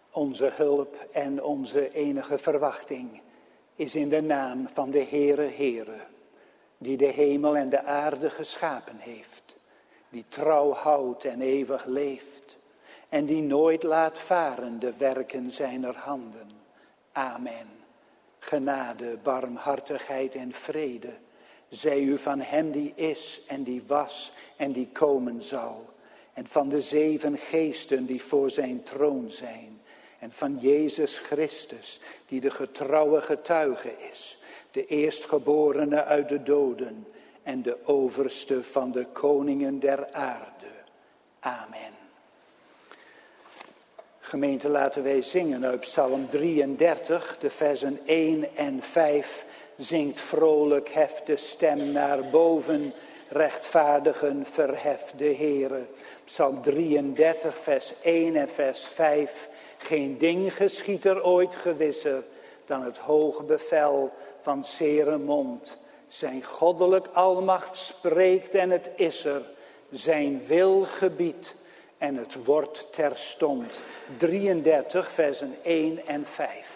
Onze hulp en onze enige verwachting is in de naam van de Heere, die de hemel en de aarde geschapen heeft, die trouw houdt en eeuwig leeft en die nooit laat varen de werken zijner handen. Amen. Genade, barmhartigheid en vrede zij u van hem die is en die was en die komen zal, en van de 7 geesten die voor zijn troon zijn, en van Jezus Christus, die de getrouwe getuige is, de eerstgeborene uit de doden en de overste van de koningen der aarde. Amen. Gemeente, laten wij zingen uit Psalm 33, de versen 1 en 5. Zingt vrolijk, heft de stem naar boven, rechtvaardigen verheft de Heere. Psalm 33, vers 1 en vers 5. Geen ding geschiedt er ooit gewisser dan het hoog bevel van zere mond. Zijn goddelijk almacht spreekt en het is er. Zijn wil gebiedt en het wordt terstond. 33 versen 1 en 5.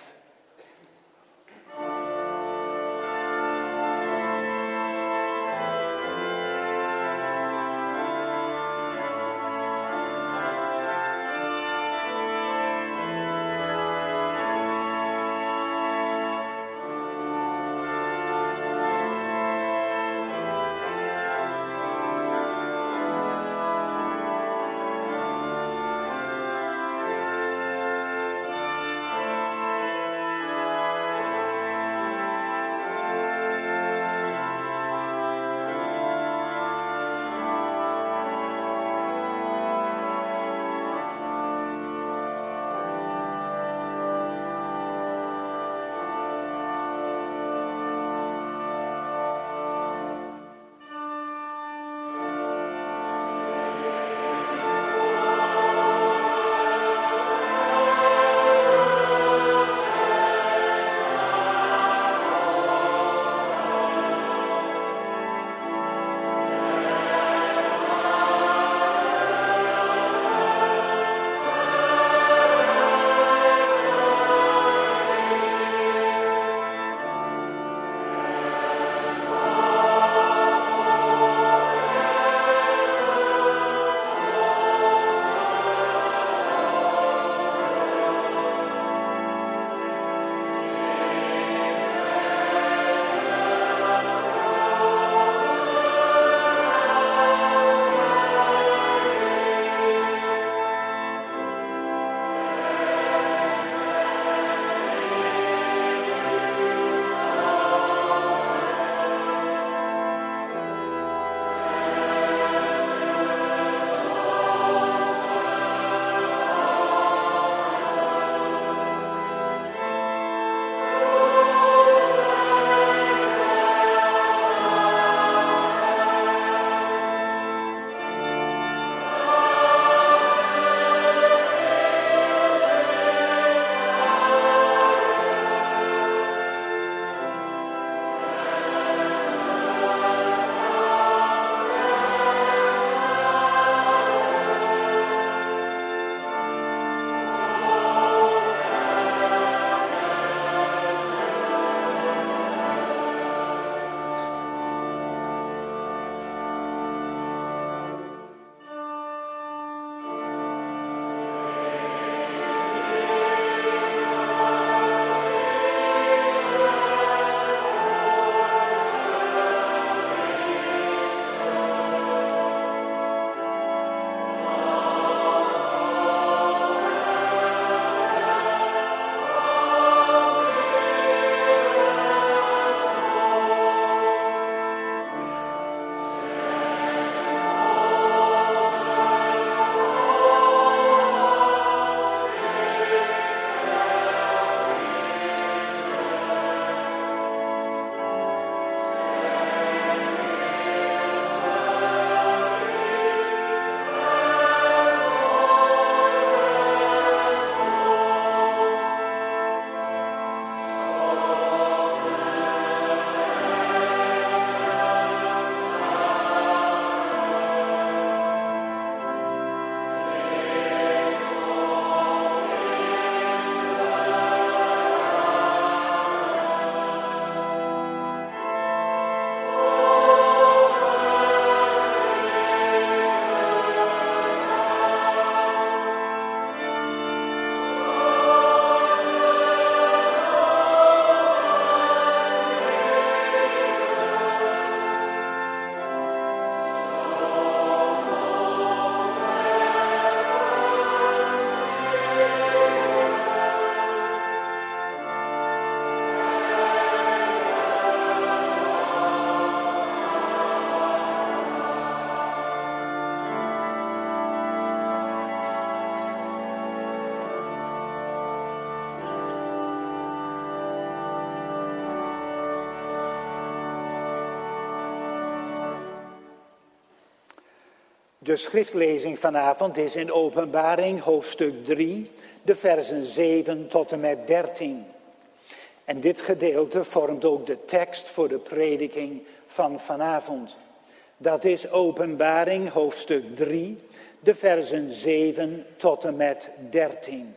De schriftlezing vanavond is in Openbaring hoofdstuk 3, de versen 7 tot en met 13. En dit gedeelte vormt ook de tekst voor de prediking van vanavond. Dat is Openbaring hoofdstuk 3, de versen 7 tot en met 13.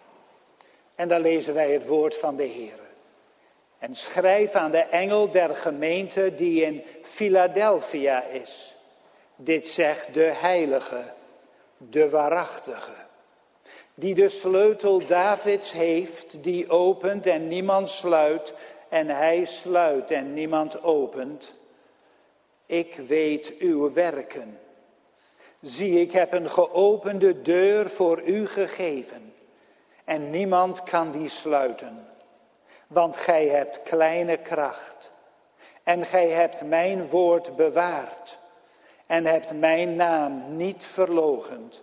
En dan lezen wij het woord van de Heer. En schrijf aan de engel der gemeente die in Philadelphia is. Dit zegt de heilige, de waarachtige, die de sleutel Davids heeft, die opent en niemand sluit, en hij sluit en niemand opent. Ik weet uw werken. Zie, ik heb een geopende deur voor u gegeven, en niemand kan die sluiten. Want gij hebt kleine kracht, en gij hebt mijn woord bewaard, en hebt mijn naam niet verloochend.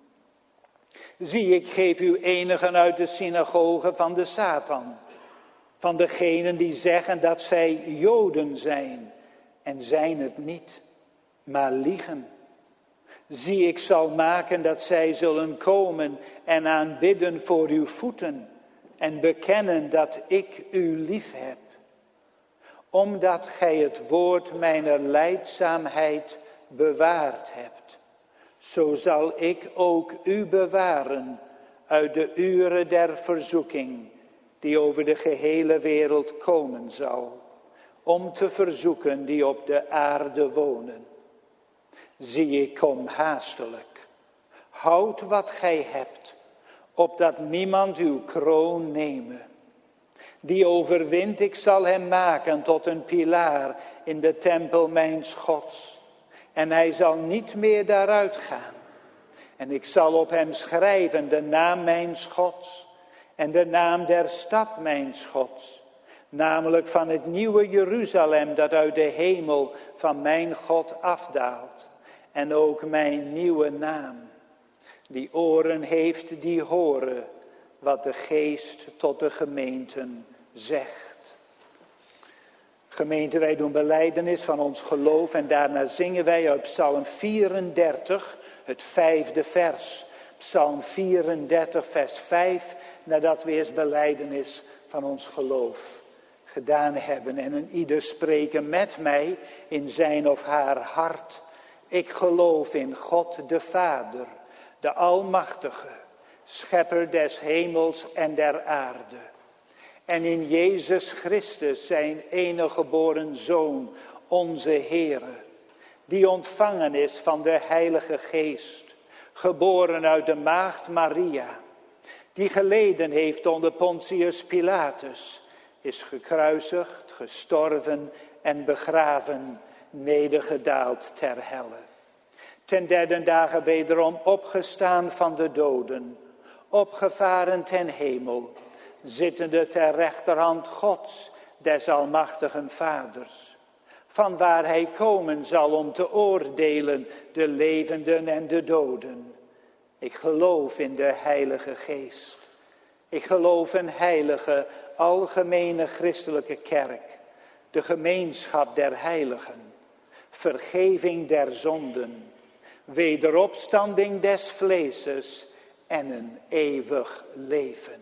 Zie, ik geef u enigen uit de synagoge van de Satan, van degenen die zeggen dat zij Joden zijn, en zijn het niet, maar liegen. Zie, ik zal maken dat zij zullen komen en aanbidden voor uw voeten, en bekennen dat ik u lief heb. Omdat gij het woord mijner lijdzaamheid bewaard hebt, zo zal ik ook u bewaren uit de uren der verzoeking, die over de gehele wereld komen zal, om te verzoeken die op de aarde wonen. Zie, ik kom haastelijk. Houd wat gij hebt, opdat niemand uw kroon neme. Die overwint, ik zal hem maken tot een pilaar in de tempel mijns Gods. En hij zal niet meer daaruit gaan. En ik zal op hem schrijven de naam mijns Gods en de naam der stad mijns Gods. Namelijk van het nieuwe Jeruzalem dat uit de hemel van mijn God afdaalt. En ook mijn nieuwe naam. Die oren heeft, die horen wat de Geest tot de gemeenten zegt. Gemeente, wij doen belijdenis van ons geloof en daarna zingen wij uit Psalm 34, het 5e vers. Psalm 34, vers 5, nadat we eerst belijdenis van ons geloof gedaan hebben. En een ieder spreken met mij in zijn of haar hart. Ik geloof in God de Vader, de Almachtige, schepper des hemels en der aarde. En in Jezus Christus, zijn enige geboren Zoon, onze Heere, die ontvangen is van de Heilige Geest, geboren uit de maagd Maria, die geleden heeft onder Pontius Pilatus, is gekruisigd, gestorven en begraven, nedergedaald ter helle. Ten derde dagen wederom opgestaan van de doden, opgevaren ten hemel, zittende ter rechterhand Gods, des almachtigen Vaders, van waar hij komen zal om te oordelen de levenden en de doden. Ik geloof in de Heilige Geest. Ik geloof in heilige, algemene christelijke kerk, de gemeenschap der heiligen, vergeving der zonden, wederopstanding des vleeses en een eeuwig leven.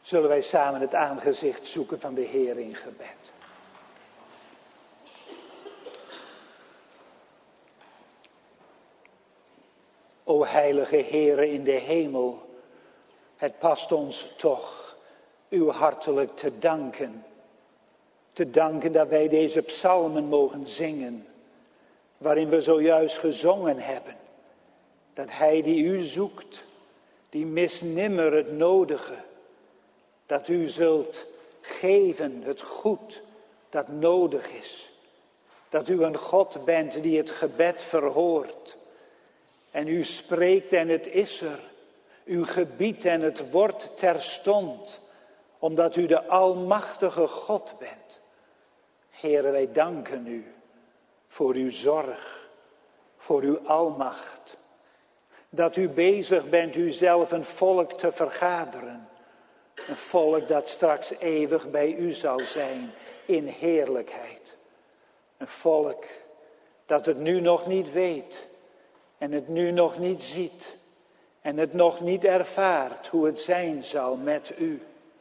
Zullen wij samen het aangezicht zoeken van de Heer in gebed. O heilige Heere in de hemel, het past ons toch u hartelijk te danken. Te danken dat wij deze psalmen mogen zingen, waarin we zojuist gezongen hebben. Dat hij die u zoekt, die mist nimmer het nodige. Dat u zult geven het goed dat nodig is. Dat u een God bent die het gebed verhoort. En u spreekt en het is er. U gebiedt en het wordt terstond. Omdat u de almachtige God bent. Heere, wij danken u voor uw zorg. Voor uw almacht. Dat u bezig bent uzelf een volk te vergaderen. Een volk dat straks eeuwig bij u zal zijn in heerlijkheid. Een volk dat het nu nog niet weet en het nu nog niet ziet en het nog niet ervaart hoe het zijn zal met u.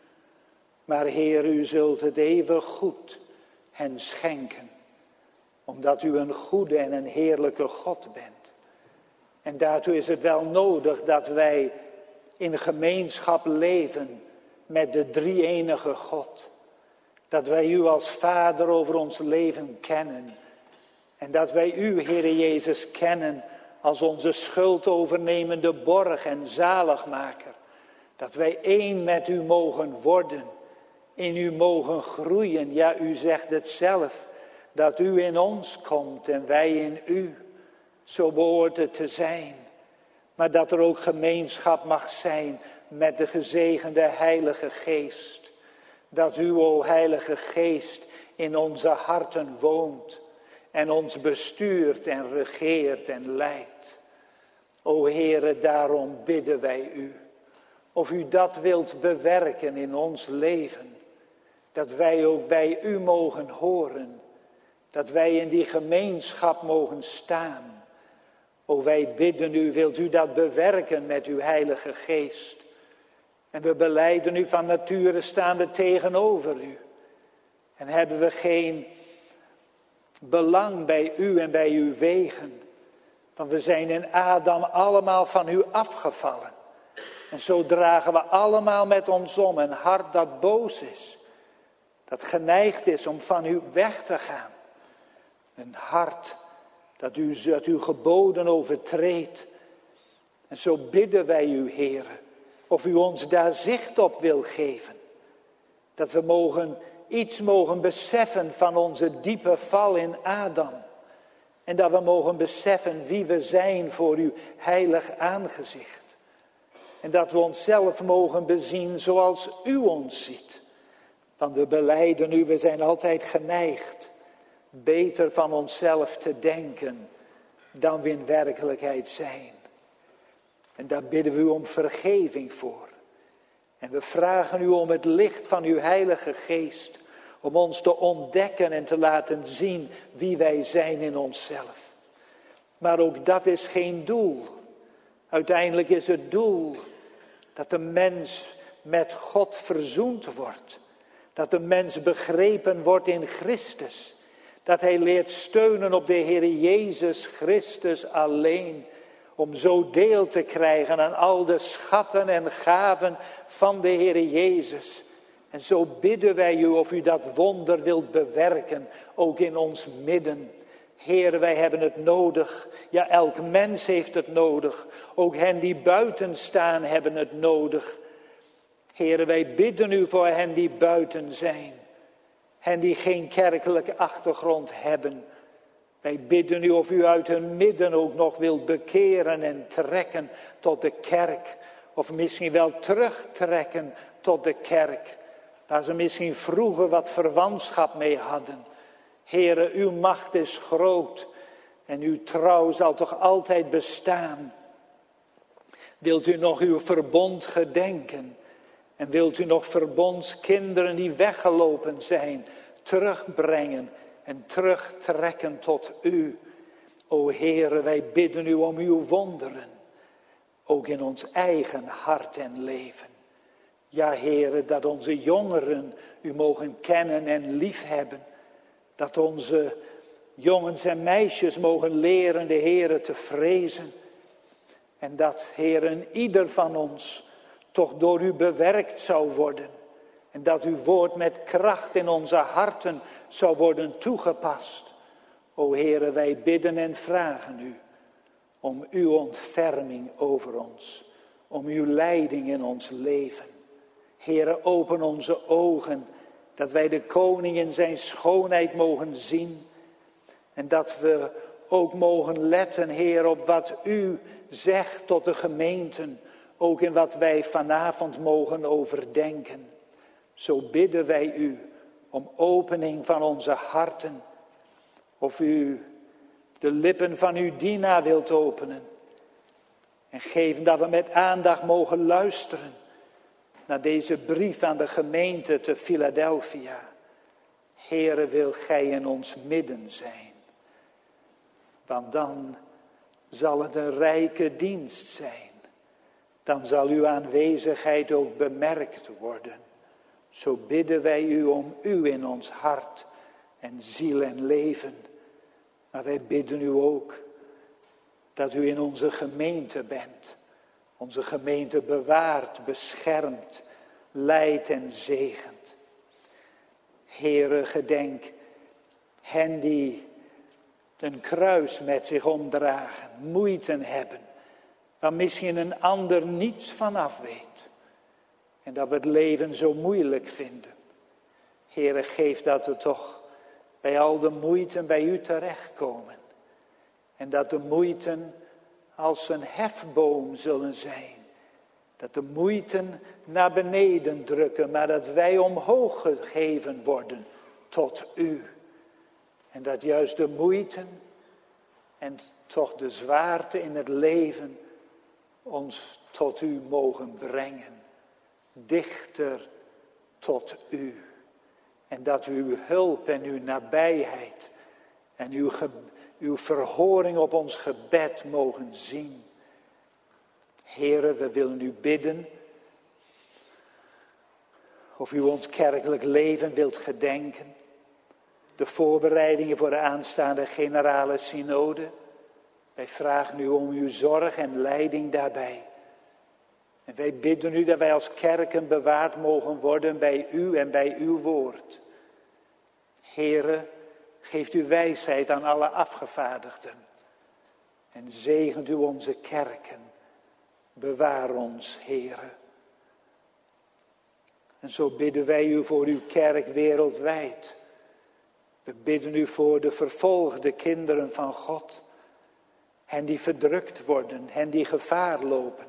Maar Heer, u zult het eeuwig goed hen schenken, omdat u een goede en een heerlijke God bent. En daartoe is het wel nodig dat wij in gemeenschap leven met de drie-enige God. Dat wij u als Vader over ons leven kennen. En dat wij u, Heere Jezus, kennen als onze schuldovernemende borg en zaligmaker. Dat wij één met u mogen worden. In u mogen groeien. Ja, u zegt het zelf. Dat u in ons komt en wij in u. Zo behoort het te zijn. Maar dat er ook gemeenschap mag zijn met de gezegende Heilige Geest. Dat u, o Heilige Geest, in onze harten woont. En ons bestuurt en regeert en leidt. O Heere, daarom bidden wij u. Of u dat wilt bewerken in ons leven. Dat wij ook bij u mogen horen. Dat wij in die gemeenschap mogen staan. O, wij bidden u, wilt u dat bewerken met uw Heilige Geest. En we belijden u van nature staande tegenover u. En hebben we geen belang bij u en bij uw wegen. Want we zijn in Adam allemaal van u afgevallen. En zo dragen we allemaal met ons om een hart dat boos is. Dat geneigd is om van u weg te gaan. Een hart dat uw geboden overtreedt. En zo bidden wij u, Heere, of u ons daar zicht op wil geven. Dat we iets mogen beseffen van onze diepe val in Adam. En dat we mogen beseffen wie we zijn voor uw heilig aangezicht. En dat we onszelf mogen bezien zoals u ons ziet. Want we belijden u, we zijn altijd geneigd beter van onszelf te denken dan we in werkelijkheid zijn. En daar bidden we u om vergeving voor. En we vragen u om het licht van uw Heilige Geest, om ons te ontdekken en te laten zien wie wij zijn in onszelf. Maar ook dat is geen doel. Uiteindelijk is het doel dat de mens met God verzoend wordt. Dat de mens begrepen wordt in Christus. Dat hij leert steunen op de Heer Jezus Christus alleen. Om zo deel te krijgen aan al de schatten en gaven van de Heer Jezus. En zo bidden wij u of u dat wonder wilt bewerken, ook in ons midden. Heer, wij hebben het nodig. Ja, elk mens heeft het nodig. Ook hen die buiten staan hebben het nodig. Heer, wij bidden u voor hen die buiten zijn. Hen die geen kerkelijke achtergrond hebben. Wij bidden u of u uit hun midden ook nog wilt bekeren en trekken tot de kerk. Of misschien wel terugtrekken tot de kerk. Waar ze misschien vroeger wat verwantschap mee hadden. Heere, uw macht is groot. En uw trouw zal toch altijd bestaan. Wilt u nog uw verbond gedenken? En wilt u nog verbondskinderen die weggelopen zijn terugbrengen en terugtrekken tot u? O Heere, wij bidden u om uw wonderen. Ook in ons eigen hart en leven. Ja, Heere, dat onze jongeren u mogen kennen en liefhebben. Dat onze jongens en meisjes mogen leren de Heere te vrezen. En dat, Heere, ieder van ons toch door u bewerkt zou worden. En dat uw woord met kracht in onze harten zou worden toegepast. O Heere, wij bidden en vragen u om uw ontferming over ons. Om uw leiding in ons leven. Heere, open onze ogen, dat wij de koning in zijn schoonheid mogen zien. En dat we ook mogen letten, Heer, op wat u zegt tot de gemeenten. Ook in wat wij vanavond mogen overdenken. Zo bidden wij u om opening van onze harten. Of u de lippen van uw dienaar wilt openen. En geven dat we met aandacht mogen luisteren naar deze brief aan de gemeente te Philadelphia. Heere, wil gij in ons midden zijn. Want dan zal het een rijke dienst zijn. Dan zal uw aanwezigheid ook bemerkt worden. Zo bidden wij u om u in ons hart en ziel en leven. Maar wij bidden u ook dat u in onze gemeente bent. Onze gemeente bewaart, beschermt, leidt en zegent. Heere, gedenk hen die een kruis met zich omdragen, moeite hebben, waar misschien een ander niets van af weet. En dat we het leven zo moeilijk vinden. Heere, geef dat we toch bij al de moeiten bij u terechtkomen. En dat de moeiten als een hefboom zullen zijn. Dat de moeiten naar beneden drukken, maar dat wij omhoog gegeven worden tot u. En dat juist de moeiten en toch de zwaarte in het leven ons tot u mogen brengen. Dichter tot u. En dat we uw hulp en uw nabijheid en uw verhoring op ons gebed mogen zien. Heere, we willen u bidden of u ons kerkelijk leven wilt gedenken. De voorbereidingen voor de aanstaande generale synode. Wij vragen u om uw zorg en leiding daarbij. En wij bidden u dat wij als kerken bewaard mogen worden bij u en bij uw woord. Heere, geeft u wijsheid aan alle afgevaardigden. En zegent u onze kerken. Bewaar ons, Heere. En zo bidden wij u voor uw kerk wereldwijd. We bidden u voor de vervolgde kinderen van God. Hen die verdrukt worden, hen die gevaar lopen.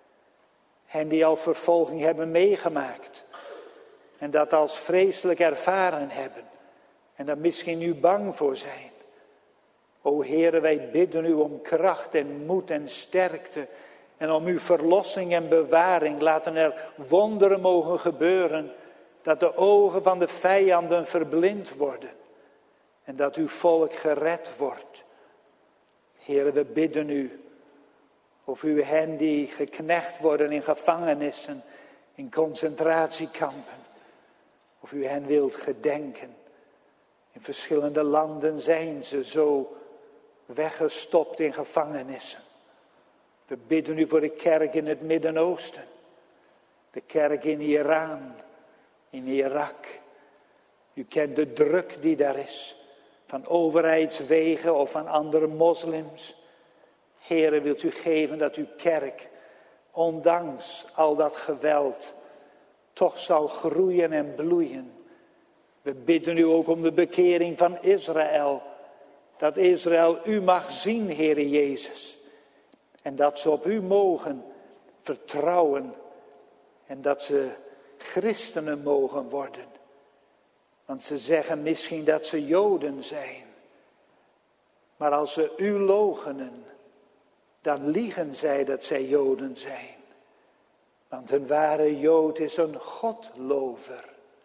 Hen die al vervolging hebben meegemaakt. En dat als vreselijk ervaren hebben. En daar misschien nu bang voor zijn. O Heere, wij bidden u om kracht en moed en sterkte. En om uw verlossing en bewaring. Laten er wonderen mogen gebeuren. Dat de ogen van de vijanden verblind worden. En dat uw volk gered wordt. Heere, we bidden u. Of u hen die geknecht worden in gevangenissen. In concentratiekampen. Of u hen wilt gedenken. In verschillende landen zijn ze zo weggestopt in gevangenissen. We bidden u voor de kerk in het Midden-Oosten. De kerk in Iran, in Irak. U kent de druk die daar is. Van overheidswegen of van andere moslims. Heere, wilt u geven dat uw kerk, ondanks al dat geweld, toch zal groeien en bloeien. We bidden u ook om de bekering van Israël. Dat Israël u mag zien, Heere Jezus. En dat ze op u mogen vertrouwen. En dat ze christenen mogen worden. Want ze zeggen misschien dat ze Joden zijn. Maar als ze u loochenen, dan liegen zij dat zij Joden zijn. Want een ware Jood is een Godlover.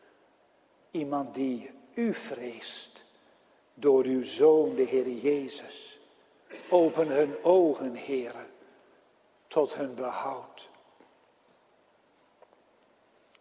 Iemand die u vreest door uw Zoon, de Heer Jezus. Open hun ogen, Heere, tot hun behoud.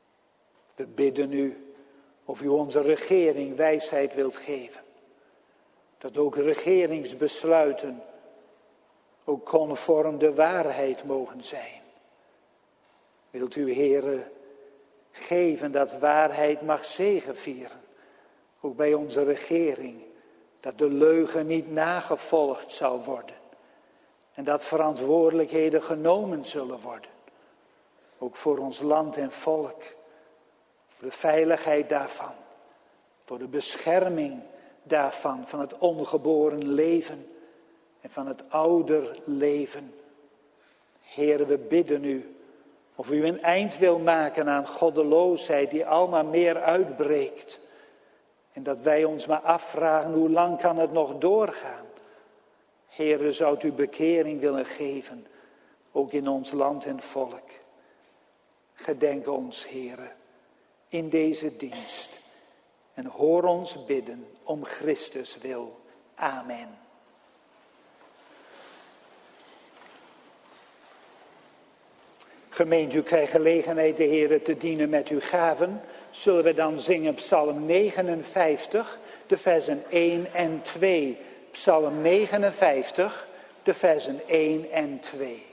We bidden u of u onze regering wijsheid wilt geven. Dat ook regeringsbesluiten ook conform de waarheid mogen zijn. Wilt u, Heere, geven dat waarheid mag zegevieren. Ook bij onze regering. Dat de leugen niet nagevolgd zal worden. En dat verantwoordelijkheden genomen zullen worden. Ook voor ons land en volk. Voor de veiligheid daarvan. Voor de bescherming daarvan. Van het ongeboren leven. En van het ouder leven. Heere, we bidden u. Of u een eind wil maken aan goddeloosheid die almaar meer uitbreekt. En dat wij ons maar afvragen, hoe lang kan het nog doorgaan? Heere, zou u bekering willen geven, ook in ons land en volk. Gedenk ons, Heere, in deze dienst. En hoor ons bidden om Christus wil. Amen. Gemeente, u krijgt gelegenheid de Heere te dienen met uw gaven. Zullen we dan zingen Psalm 59, de versen 1 en 2. Psalm 59, de versen 1 en 2.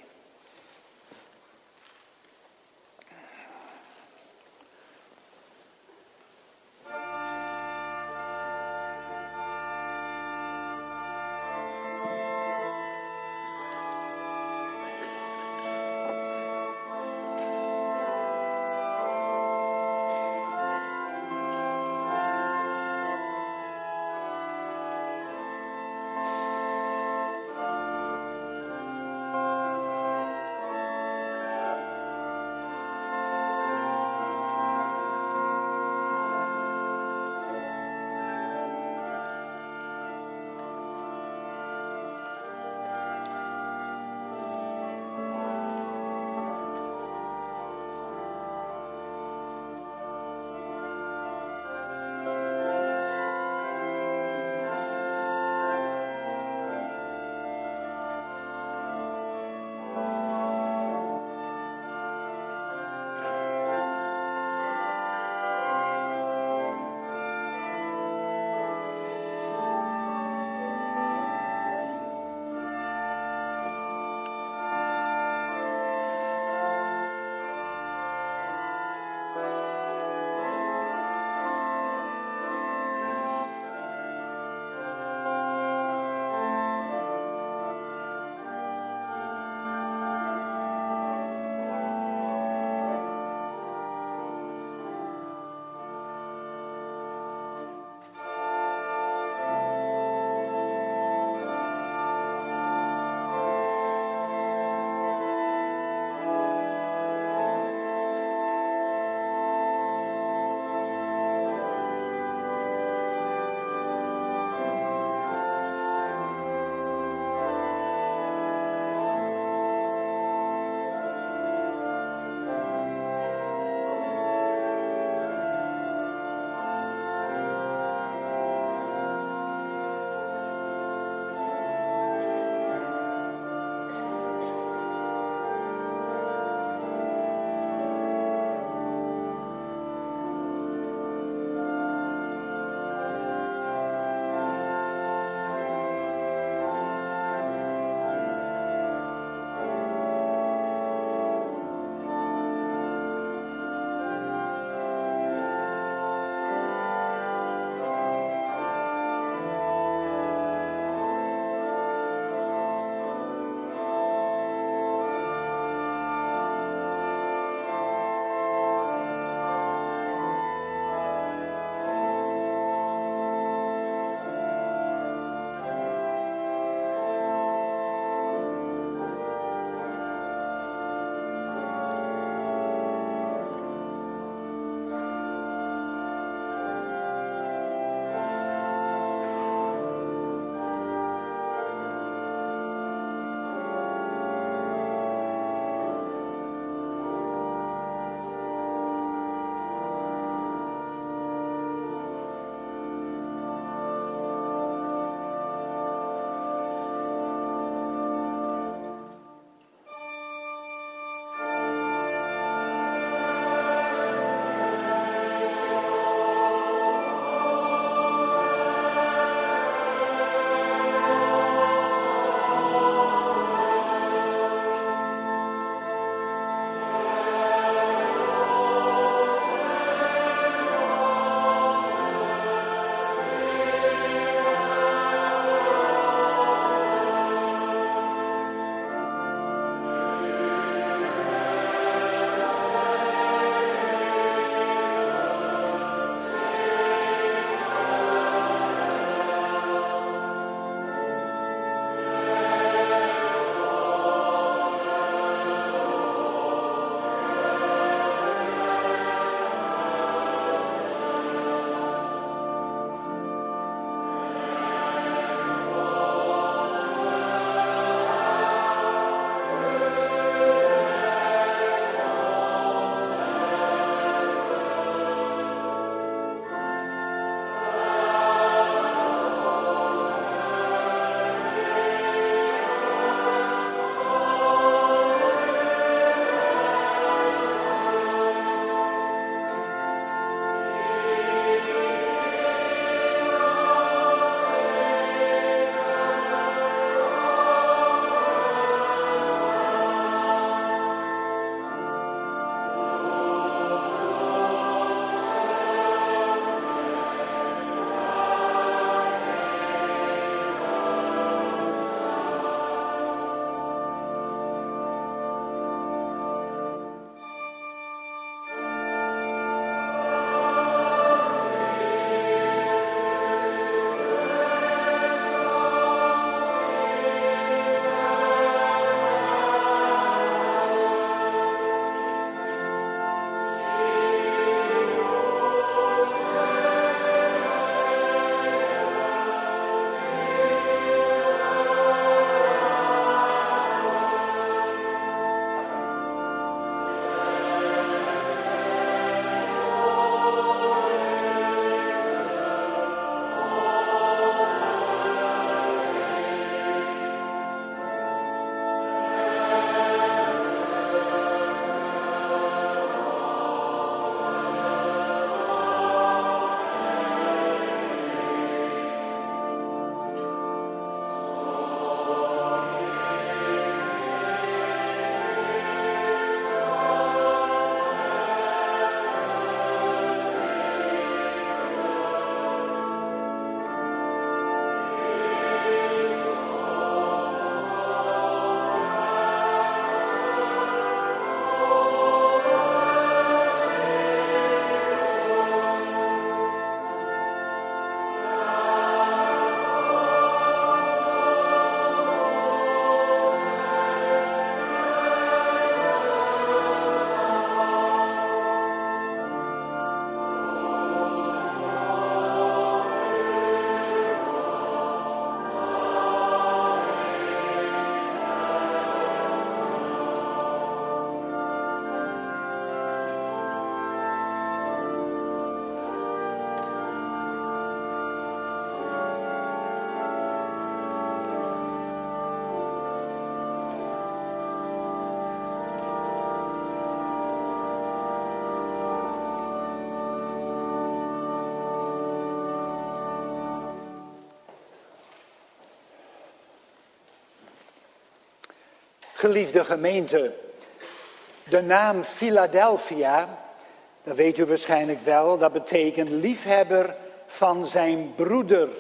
Geliefde gemeente, de naam Philadelphia, dat weet u waarschijnlijk wel, dat betekent liefhebber van zijn broeder.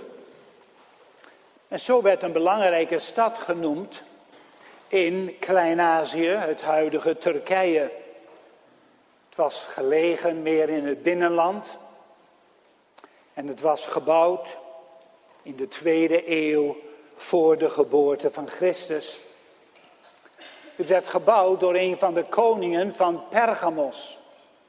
En zo werd een belangrijke stad genoemd in Klein-Azië, het huidige Turkije. Het was gelegen meer in het binnenland en het was gebouwd in de 2e eeuw voor de geboorte van Christus. Het werd gebouwd door een van de koningen van Pergamos.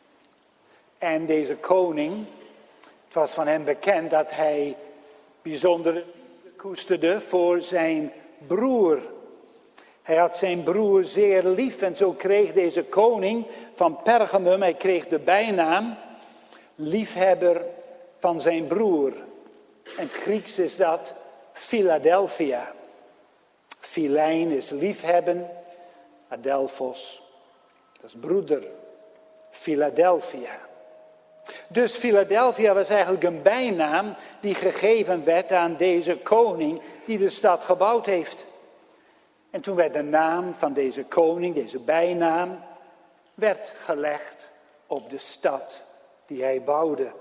En deze koning, het was van hem bekend dat hij bijzondere liefde koesterde voor zijn broer. Hij had zijn broer zeer lief en zo kreeg deze koning van Pergamum, hij kreeg de bijnaam liefhebber van zijn broer. In het Grieks is dat Philadelphia. Philein is liefhebben, Adelphos, dat is broeder. Philadelphia. Dus Philadelphia was eigenlijk een bijnaam die gegeven werd aan deze koning die de stad gebouwd heeft. En toen werd de naam van deze koning, deze bijnaam, werd gelegd op de stad die hij bouwde.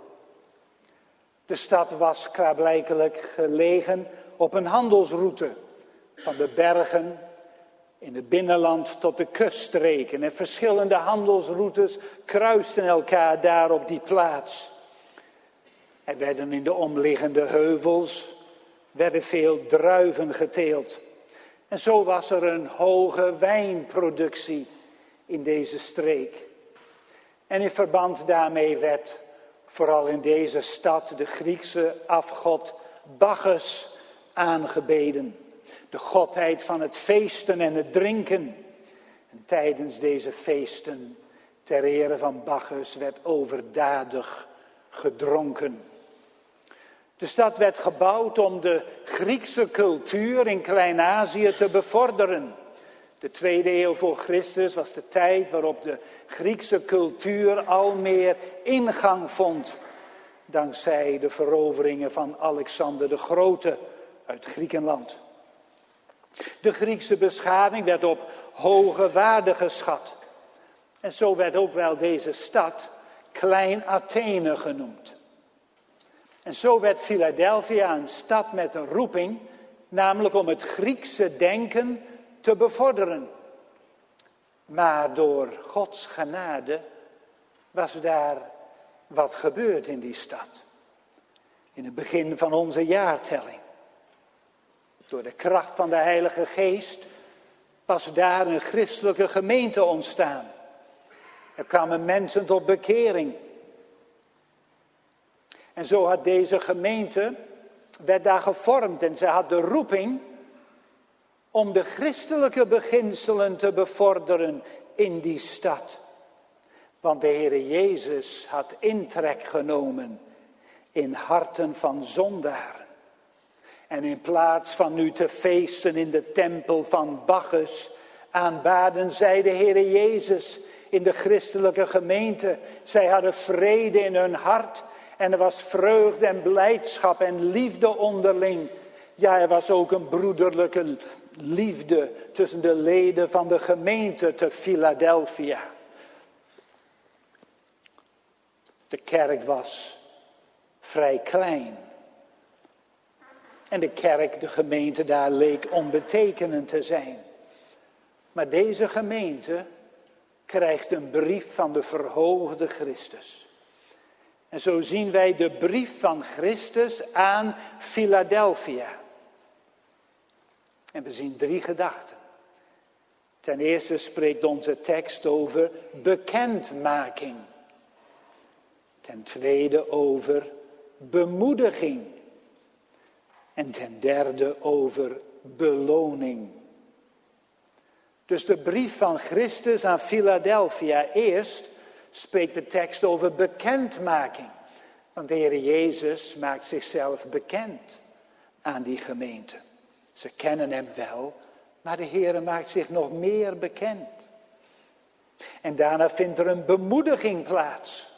De stad was klaarblijkelijk gelegen op een handelsroute van de bergen in het binnenland tot de kuststreken. En verschillende handelsroutes kruisten elkaar daar op die plaats. Er werden in de omliggende heuvels veel druiven geteeld. En zo was er een hoge wijnproductie in deze streek. En in verband daarmee werd vooral in deze stad de Griekse afgod Bacchus aangebeden. De godheid van het feesten en het drinken. En tijdens deze feesten, ter ere van Bacchus, werd overdadig gedronken. De stad werd gebouwd om de Griekse cultuur in Klein-Azië te bevorderen. De 2e eeuw voor Christus was de tijd waarop de Griekse cultuur al meer ingang vond. Dankzij de veroveringen van Alexander de Grote uit Griekenland. De Griekse beschaving werd op hoge waarde geschat. En zo werd ook wel deze stad Klein Athene genoemd. En zo werd Philadelphia een stad met een roeping, namelijk om het Griekse denken te bevorderen. Maar door Gods genade was daar wat gebeurd in die stad. In het begin van onze jaartelling. Door de kracht van de Heilige Geest was daar een christelijke gemeente ontstaan. Er kwamen mensen tot bekering. En zo had deze gemeente, werd daar gevormd en ze had de roeping om de christelijke beginselen te bevorderen in die stad. Want de Heere Jezus had intrek genomen in harten van zondaren. En in plaats van nu te feesten in de tempel van Bacchus, aanbaden zij de Heere Jezus in de christelijke gemeente. Zij hadden vrede in hun hart en er was vreugde en blijdschap en liefde onderling. Ja, er was ook een broederlijke liefde tussen de leden van de gemeente te Philadelphia. De kerk was vrij klein. En de kerk, de gemeente daar, leek onbetekenend te zijn. Maar deze gemeente krijgt een brief van de verhoogde Christus. En zo zien wij de brief van Christus aan Philadelphia. En we zien 3 gedachten. Ten eerste spreekt onze tekst over bekendmaking. Ten tweede over bemoediging. En ten derde over beloning. Dus de brief van Christus aan Philadelphia. Eerst spreekt de tekst over bekendmaking. Want de Heer Jezus maakt zichzelf bekend aan die gemeente. Ze kennen hem wel, maar de Heer maakt zich nog meer bekend. En daarna vindt er een bemoediging plaats.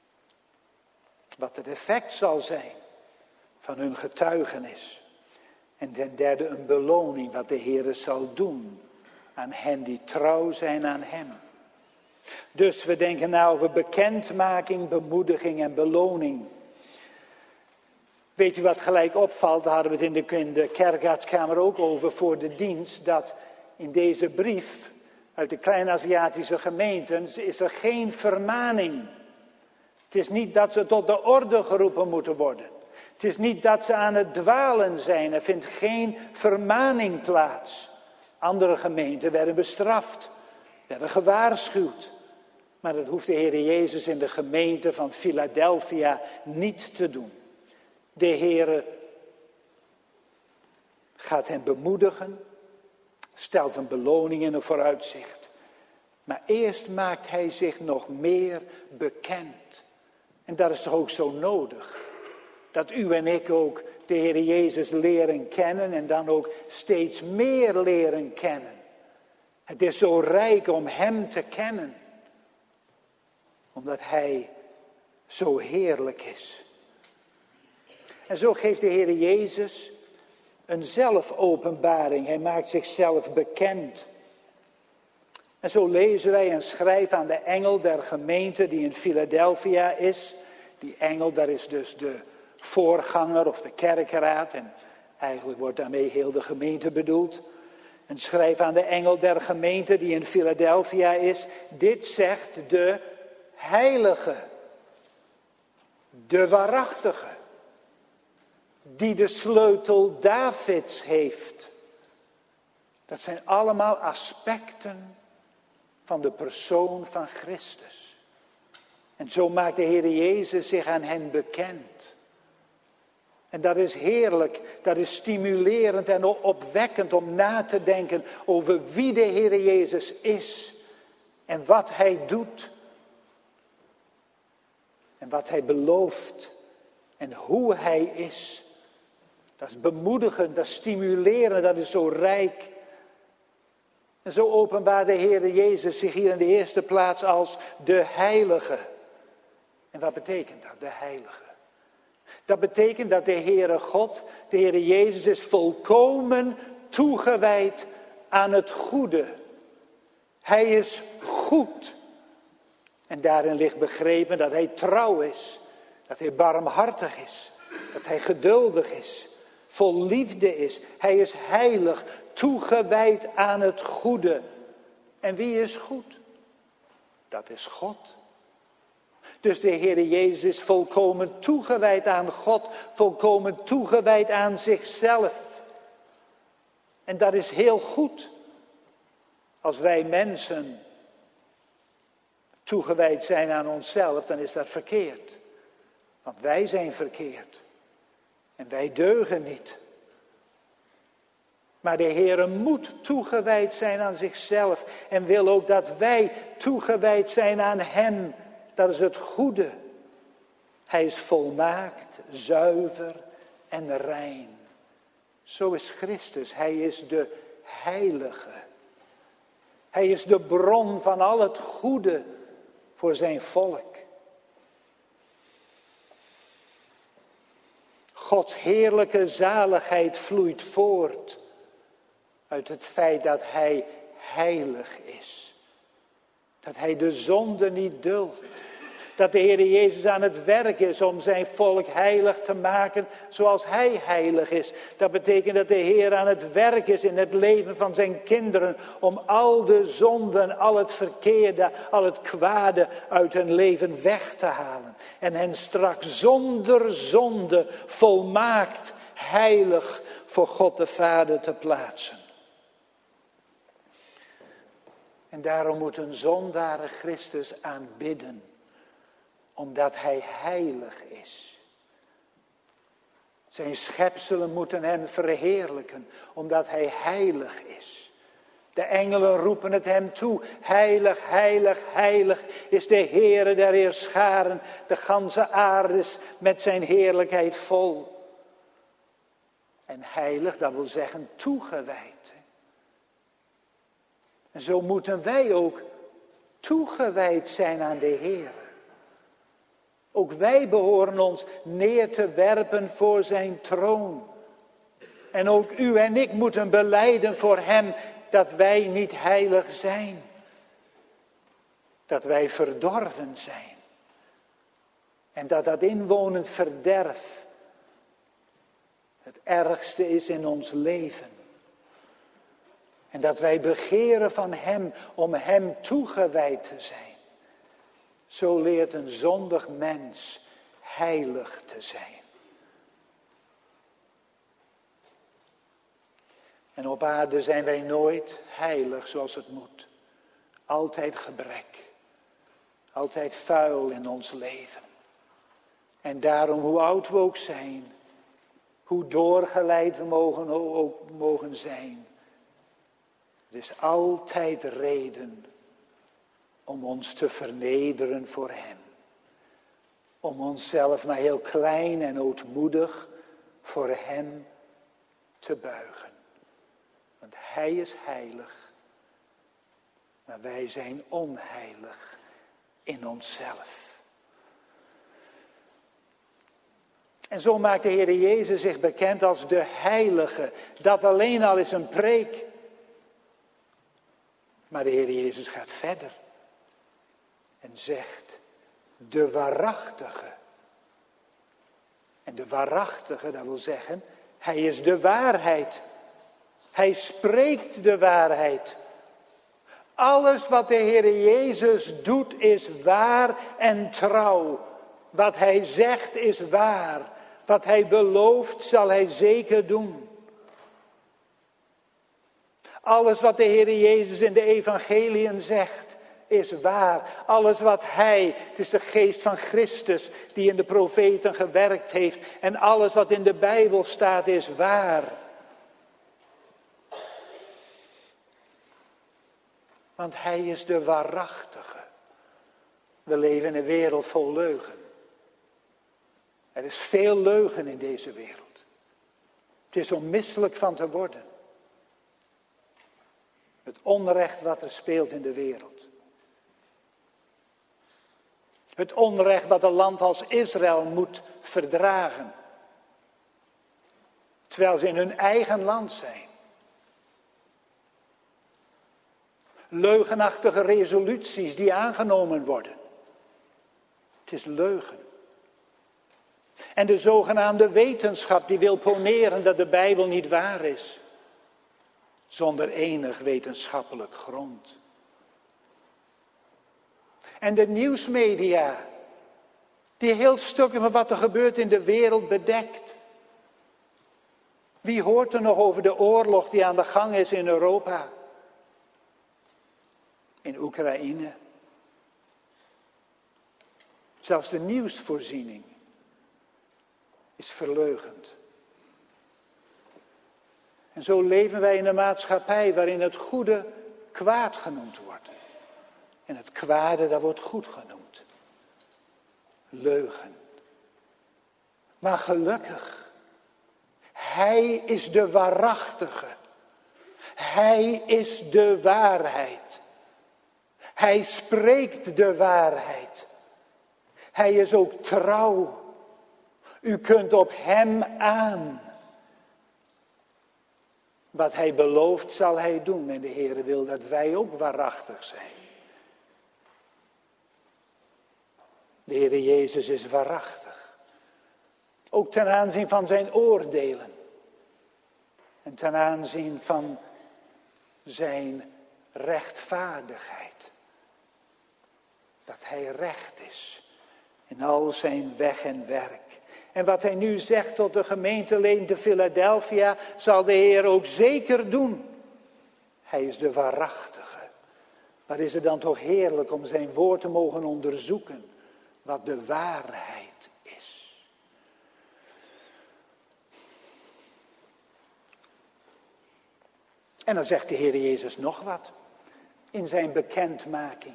Wat het effect zal zijn van hun getuigenis. En ten derde een beloning wat de Heere zal doen aan hen die trouw zijn aan hem. Dus we denken nou over bekendmaking, bemoediging en beloning. Weet u wat gelijk opvalt, daar hadden we het in de kerkartskamer ook over voor de dienst, dat in deze brief uit de Klein-Aziatische gemeenten is er geen vermaning. Het is niet dat ze tot de orde geroepen moeten worden. Het is niet dat ze aan het dwalen zijn. Er vindt geen vermaning plaats. Andere gemeenten werden bestraft, werden gewaarschuwd. Maar dat hoeft de Heer Jezus in de gemeente van Philadelphia niet te doen. De Heer gaat hen bemoedigen, stelt een beloning in een vooruitzicht. Maar eerst maakt hij zich nog meer bekend. En dat is toch ook zo nodig. Dat u en ik ook de Heer Jezus leren kennen en dan ook steeds meer leren kennen. Het is zo rijk om hem te kennen. Omdat hij zo heerlijk is. En zo geeft de Heer Jezus een zelfopenbaring. Hij maakt zichzelf bekend. En zo lezen wij en schrijven aan de engel der gemeente die in Philadelphia is. Die engel, dat is dus de voorganger of de kerkraad. En eigenlijk wordt daarmee heel de gemeente bedoeld. En schrijf aan de engel der gemeente die in Philadelphia is. Dit zegt de heilige, de waarachtige, die de sleutel Davids heeft. Dat zijn allemaal aspecten van de persoon van Christus. En zo maakt de Heer Jezus zich aan hen bekend. En dat is heerlijk, dat is stimulerend en opwekkend om na te denken over wie de Heer Jezus is. En wat hij doet. En wat hij belooft. En hoe hij is. Dat is bemoedigend, dat is stimulerend, dat is zo rijk. En zo openbaart de Heer Jezus zich hier in de eerste plaats als de heilige. En wat betekent dat, de heilige? Dat betekent dat de Heere God, de Heere Jezus is volkomen toegewijd aan het goede. Hij is goed. En daarin ligt begrepen dat hij trouw is. Dat hij barmhartig is. Dat hij geduldig is. Vol liefde is. Hij is heilig. Toegewijd aan het goede. En wie is goed? Dat is God. Dus de Heer Jezus is volkomen toegewijd aan God. Volkomen toegewijd aan zichzelf. En dat is heel goed. Als wij mensen toegewijd zijn aan onszelf, dan is dat verkeerd. Want wij zijn verkeerd. En wij deugen niet. Maar de Heere moet toegewijd zijn aan zichzelf. En wil ook dat wij toegewijd zijn aan hem. Dat is het goede. Hij is volmaakt, zuiver en rein. Zo is Christus. Hij is de heilige. Hij is de bron van al het goede voor zijn volk. Gods heerlijke zaligheid vloeit voort uit het feit dat hij heilig is. Dat hij de zonde niet duldt. Dat de Heer Jezus aan het werk is om zijn volk heilig te maken zoals hij heilig is. Dat betekent dat de Heer aan het werk is in het leven van zijn kinderen. Om al de zonden, al het verkeerde, al het kwade uit hun leven weg te halen. En hen straks zonder zonde volmaakt heilig voor God de Vader te plaatsen. En daarom moet een zondaar Christus aanbidden. Omdat hij heilig is. Zijn schepselen moeten hem verheerlijken. Omdat hij heilig is. De engelen roepen het hem toe. Heilig, heilig, heilig is de Heere der heerscharen. De ganse aarde is met zijn heerlijkheid vol. En heilig, dat wil zeggen toegewijd. En zo moeten wij ook toegewijd zijn aan de Heer. Ook wij behoren ons neer te werpen voor zijn troon. En ook u en ik moeten belijden voor hem dat wij niet heilig zijn. Dat wij verdorven zijn. En dat inwonend verderf het ergste is in ons leven. En dat wij begeren van hem om hem toegewijd te zijn. Zo leert een zondig mens heilig te zijn. En op aarde zijn wij nooit heilig zoals het moet. Altijd gebrek. Altijd vuil in ons leven. En daarom, hoe oud we ook zijn, hoe doorgeleid we mogen zijn, er is altijd reden om ons te vernederen voor hem. Om onszelf maar heel klein en ootmoedig voor hem te buigen. Want hij is heilig, maar wij zijn onheilig in onszelf. En zo maakt de Heer Jezus zich bekend als de heilige. Dat alleen al is een preek. Maar de Heer Jezus gaat verder. En zegt, de waarachtige. En de waarachtige, dat wil zeggen, hij is de waarheid. Hij spreekt de waarheid. Alles wat de Heer Jezus doet is waar en trouw. Wat hij zegt is waar. Wat hij belooft zal hij zeker doen. Alles wat de Heer Jezus in de evangeliën zegt is waar. Alles wat hij, het is de geest van Christus die in de profeten gewerkt heeft. En alles wat in de Bijbel staat is waar. Want hij is de waarachtige. We leven in een wereld vol leugen. Er is veel leugen in deze wereld. Het is om misselijk van te worden. Het onrecht wat er speelt in de wereld. Het onrecht wat een land als Israël moet verdragen. Terwijl ze in hun eigen land zijn. Leugenachtige resoluties die aangenomen worden. Het is leugen. En de zogenaamde wetenschap die wil poneren dat de Bijbel niet waar is. Zonder enig wetenschappelijk grond. En de nieuwsmedia die heel stukken van wat er gebeurt in de wereld bedekt. Wie hoort er nog over de oorlog die aan de gang is in Europa? In Oekraïne. Zelfs de nieuwsvoorziening is verleugend. En zo leven wij in een maatschappij waarin het goede kwaad genoemd wordt. En het kwade, dat wordt goed genoemd. Leugen. Maar gelukkig, hij is de waarachtige. Hij is de waarheid. Hij spreekt de waarheid. Hij is ook trouw. U kunt op hem aan. Wat hij belooft zal hij doen. En de Heer wil dat wij ook waarachtig zijn. De Heer Jezus is waarachtig. Ook ten aanzien van zijn oordelen. En ten aanzien van zijn rechtvaardigheid. Dat hij recht is in al zijn weg en werk. En wat hij nu zegt tot de gemeenteleden te Philadelphia, zal de Heer ook zeker doen. Hij is de waarachtige. Maar is het dan toch heerlijk om zijn woord te mogen onderzoeken, wat de waarheid is. En dan zegt de Heer Jezus nog wat in zijn bekendmaking.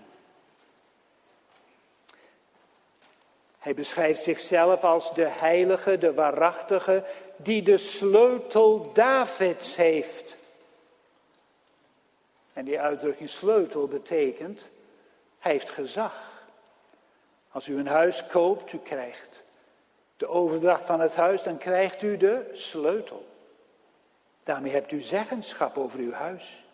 Hij beschrijft zichzelf als de heilige, de waarachtige, die de sleutel Davids heeft. En die uitdrukking sleutel betekent, hij heeft gezag. Als u een huis koopt, u krijgt de overdracht van het huis, dan krijgt u de sleutel. Daarmee hebt u zeggenschap over uw huis.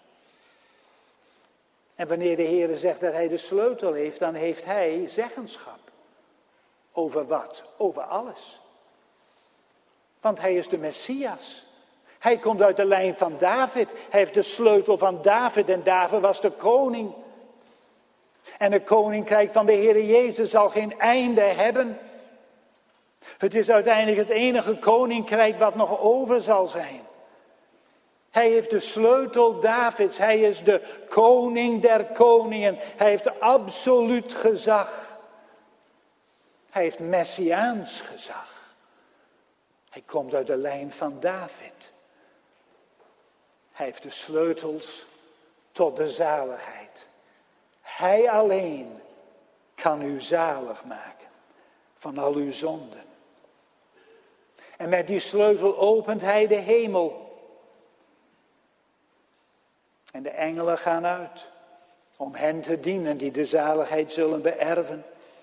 En wanneer de Heer zegt dat hij de sleutel heeft, dan heeft hij zeggenschap. Over wat? Over alles. Want hij is de Messias. Hij komt uit de lijn van David. Hij heeft de sleutel van David en David was de koning. En het koninkrijk van de Heer Jezus zal geen einde hebben. Het is uiteindelijk het enige koninkrijk wat nog over zal zijn. Hij heeft de sleutel Davids. Hij is de koning der koningen. Hij heeft absoluut gezag. Hij heeft messiaans gezag. Hij komt uit de lijn van David. Hij heeft de sleutels tot de zaligheid. Hij alleen kan u zalig maken van al uw zonden. En met die sleutel opent hij de hemel. En de engelen gaan uit om hen te dienen die de zaligheid zullen beërven.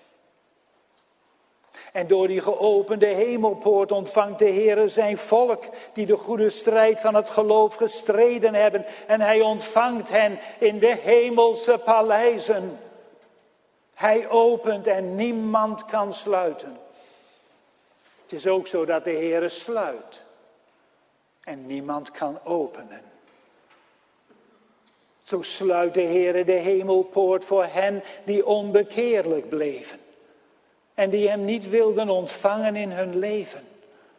En door die geopende hemelpoort ontvangt de Heer zijn volk die de goede strijd van het geloof gestreden hebben. En hij ontvangt hen in de hemelse paleizen. Hij opent en niemand kan sluiten. Het is ook zo dat de Heer sluit en niemand kan openen. Zo sluit de Heer de hemelpoort voor hen die onbekeerlijk bleven. En die hem niet wilden ontvangen in hun leven.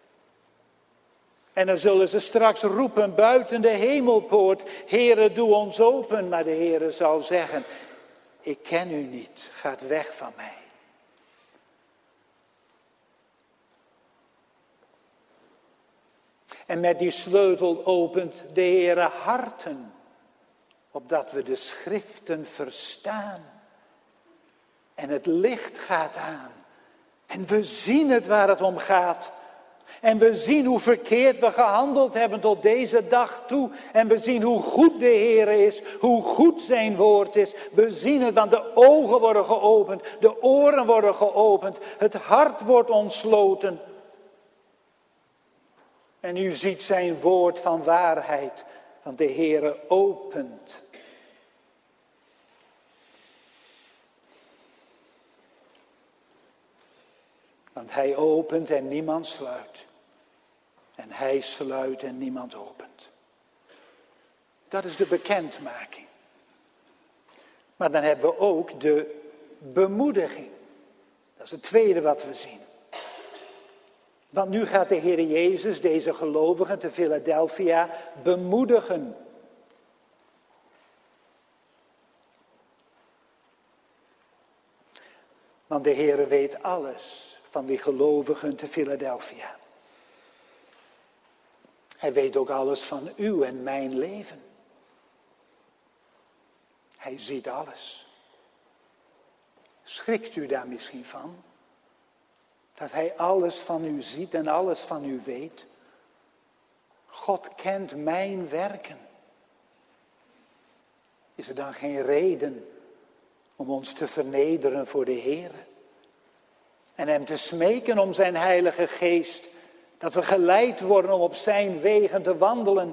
En dan zullen ze straks roepen buiten de hemelpoort: Heere, doe ons open. Maar de Heere zal zeggen: ik ken u niet, gaat weg van mij. En met die sleutel opent de Heere harten, opdat we de schriften verstaan. En het licht gaat aan. En we zien het waar het om gaat. En we zien hoe verkeerd we gehandeld hebben tot deze dag toe. En we zien hoe goed de Heer is, hoe goed zijn woord is. We zien het, want de ogen worden geopend, de oren worden geopend, het hart wordt ontsloten. En u ziet zijn woord van waarheid, want de Heer opent. Want hij opent en niemand sluit. En hij sluit en niemand opent. Dat is de bekendmaking. Maar dan hebben we ook de bemoediging. Dat is het tweede wat we zien. Want nu gaat de Heer Jezus deze gelovigen te Philadelphia bemoedigen. Want de Heer weet alles van die gelovigen te Philadelphia. Hij weet ook alles van uw en mijn leven. Hij ziet alles. Schrikt u daar misschien van? Dat hij alles van u ziet en alles van u weet. God kent mijn werken. Is er dan geen reden om ons te vernederen voor de Heer? En hem te smeken om zijn Heilige Geest. Dat we geleid worden om op zijn wegen te wandelen.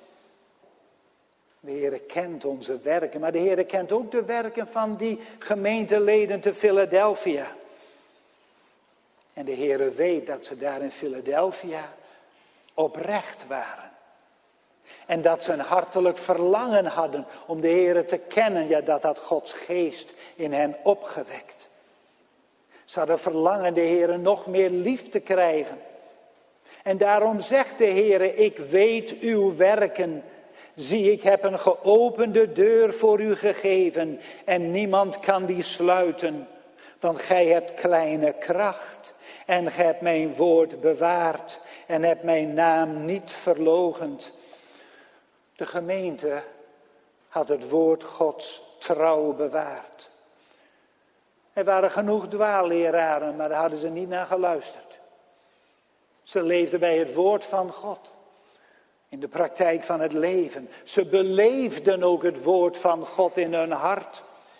De Heer kent onze werken. Maar de Heer kent ook de werken van die gemeenteleden te Philadelphia. En de Heer weet dat ze daar in Philadelphia oprecht waren. En dat ze een hartelijk verlangen hadden om de Heer te kennen. Ja, dat had Gods geest in hen opgewekt. Ze hadden verlangen de Heer nog meer lief te krijgen. En daarom zegt de Heer: ik weet uw werken. Zie, ik heb een geopende deur voor u gegeven. En niemand kan die sluiten. Want gij hebt kleine kracht. En gij hebt mijn woord bewaard. En hebt mijn naam niet verloochend. De gemeente had het woord Gods trouw bewaard. Er waren genoeg dwaalleraren, maar daar hadden ze niet naar geluisterd. Ze leefden bij het woord van God. In de praktijk van het leven. Ze beleefden ook het woord van God in hun hart.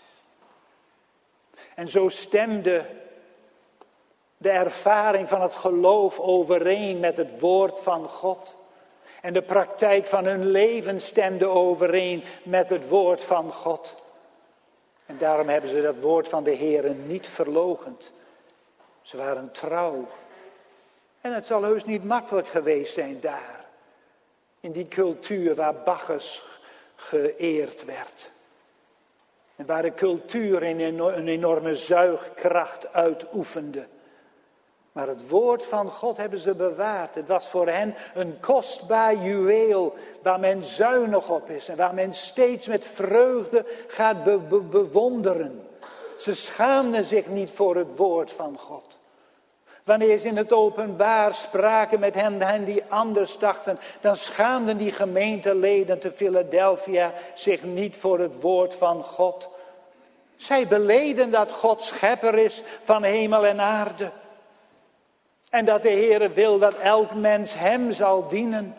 En zo stemde de ervaring van het geloof overeen met het woord van God. En de praktijk van hun leven stemde overeen met het woord van God. En daarom hebben ze dat woord van de Heere niet verloochend. Ze waren trouw. En het zal heus niet makkelijk geweest zijn daar. In die cultuur waar Bacchus geëerd werd. En waar de cultuur een enorme zuigkracht uitoefende. Maar het woord van God hebben ze bewaard. Het was voor hen een kostbaar juweel waar men zuinig op is. En waar men steeds met vreugde gaat bewonderen. Ze schaamden zich niet voor het woord van God. Wanneer ze in het openbaar spraken met hen die anders dachten, dan schaamden die gemeenteleden te Philadelphia zich niet voor het woord van God. Zij beleden dat God schepper is van hemel en aarde. En dat de Heere wil dat elk mens hem zal dienen.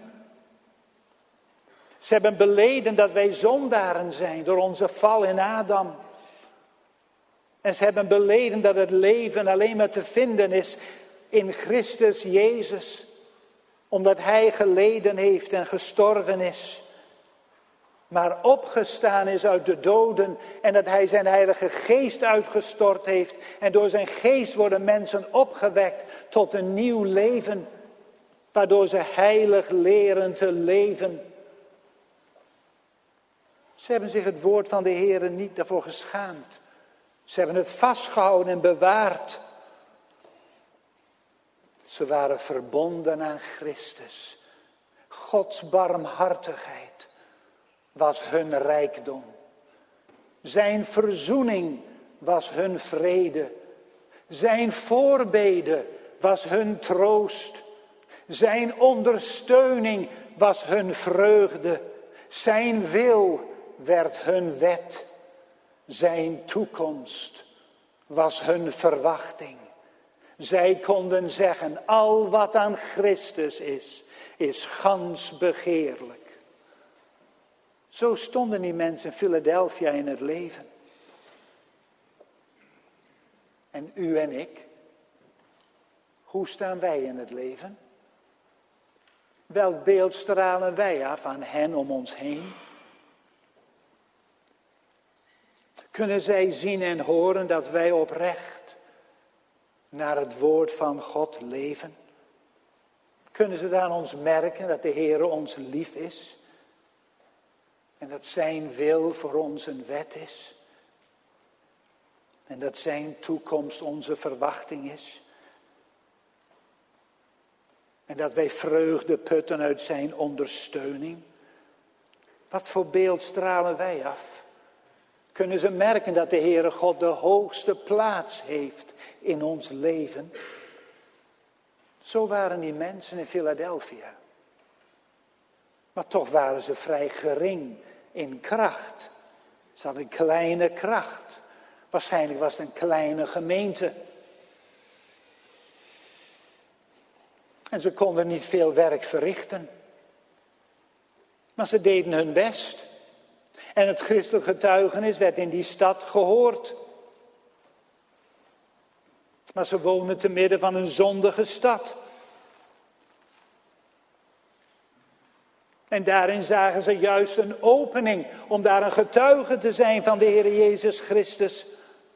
Ze hebben beleden dat wij zondaren zijn door onze val in Adam. En ze hebben beleden dat het leven alleen maar te vinden is in Christus Jezus. Omdat hij geleden heeft en gestorven is. Maar opgestaan is uit de doden en dat hij zijn heilige geest uitgestort heeft. En door zijn geest worden mensen opgewekt tot een nieuw leven. Waardoor ze heilig leren te leven. Ze hebben zich het woord van de Heere niet daarvoor geschaamd. Ze hebben het vastgehouden en bewaard. Ze waren verbonden aan Christus. Gods barmhartigheid was hun rijkdom. Zijn verzoening was hun vrede. Zijn voorbede was hun troost. Zijn ondersteuning was hun vreugde. Zijn wil werd hun wet. Zijn toekomst was hun verwachting. Zij konden zeggen, al wat aan Christus is gans begeerlijk. Zo stonden die mensen in Philadelphia in het leven. En u en ik, hoe staan wij in het leven? Welk beeld stralen wij af aan hen om ons heen? Kunnen zij zien en horen dat wij oprecht naar het woord van God leven? Kunnen ze aan ons merken dat de Heere ons lief is? En dat zijn wil voor ons een wet is? En dat zijn toekomst onze verwachting is? En dat wij vreugde putten uit zijn ondersteuning? Wat voor beeld stralen wij af? Kunnen ze merken dat de Heere God de hoogste plaats heeft in ons leven? Zo waren die mensen in Philadelphia. Maar toch waren ze vrij gering in kracht. Ze hadden een kleine kracht. Waarschijnlijk was het een kleine gemeente. En ze konden niet veel werk verrichten. Maar ze deden hun best. En het christelijk getuigenis werd in die stad gehoord. Maar ze woonden te midden van een zondige stad. En daarin zagen ze juist een opening om daar een getuige te zijn van de Heer Jezus Christus.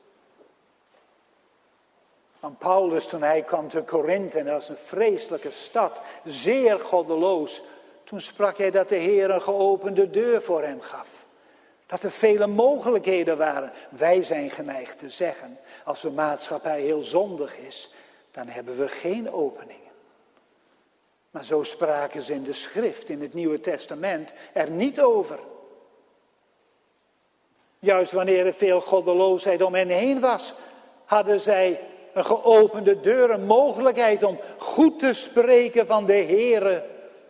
Want Paulus, toen hij kwam te Korinthe, en dat was een vreselijke stad, zeer goddeloos. Toen sprak hij dat de Heer een geopende deur voor hem gaf. Dat er vele mogelijkheden waren. Wij zijn geneigd te zeggen, als de maatschappij heel zondig is, dan hebben we geen openingen. Maar zo spraken ze in de schrift, in het Nieuwe Testament, er niet over. Juist wanneer er veel goddeloosheid om hen heen was, hadden zij een geopende deur, een mogelijkheid om goed te spreken van de Heere.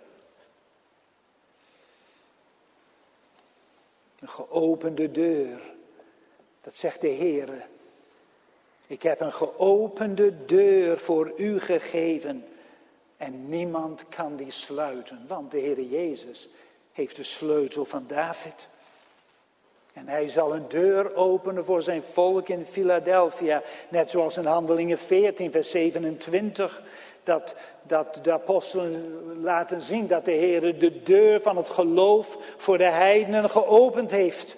Een geopende deur, dat zegt de Heere. Ik heb een geopende deur voor u gegeven en niemand kan die sluiten. Want de Heere Jezus heeft de sleutel van David. En hij zal een deur openen voor zijn volk in Philadelphia. Net zoals in Handelingen 14, vers 27. Dat de apostelen laten zien dat de Heer de deur van het geloof voor de heidenen geopend heeft.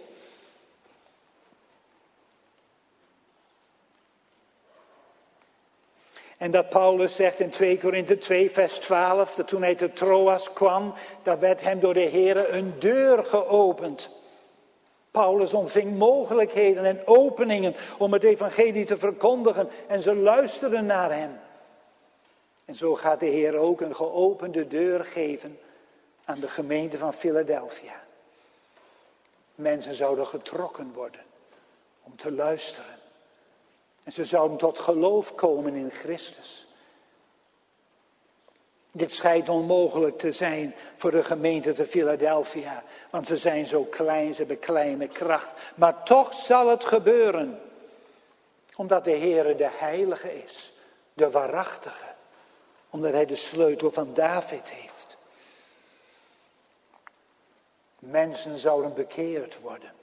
En dat Paulus zegt in 2 Korinthe 2 vers 12, dat toen hij te Troas kwam, daar werd hem door de Heer een deur geopend. Paulus ontving mogelijkheden en openingen om het evangelie te verkondigen en ze luisterden naar hem. En zo gaat de Heer ook een geopende deur geven aan de gemeente van Philadelphia. Mensen zouden getrokken worden om te luisteren. En ze zouden tot geloof komen in Christus. Dit schijnt onmogelijk te zijn voor de gemeente te Philadelphia. Want ze zijn zo klein, ze hebben kleine kracht. Maar toch zal het gebeuren. Omdat de Heer de Heilige is. De waarachtige. Omdat hij de sleutel van David heeft. Mensen zouden bekeerd worden.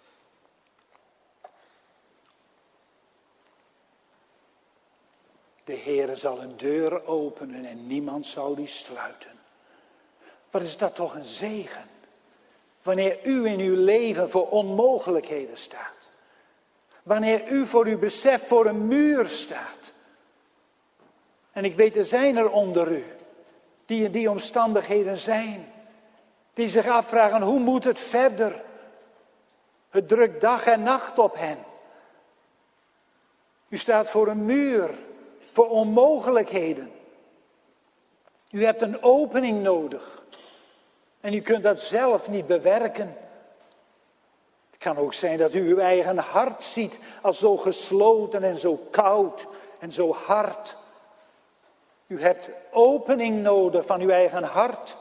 De Heer zal een deur openen en niemand zal die sluiten. Wat is dat toch een zegen. Wanneer u in uw leven voor onmogelijkheden staat. Wanneer u voor uw besef voor een muur staat. En ik weet, er zijn er onder u die in die omstandigheden zijn. Die zich afvragen, hoe moet het verder? Het drukt dag en nacht op hen. U staat voor een muur. Voor onmogelijkheden. U hebt een opening nodig. En u kunt dat zelf niet bewerken. Het kan ook zijn dat u uw eigen hart ziet als zo gesloten en zo koud en zo hard. U hebt opening nodig van uw eigen hart.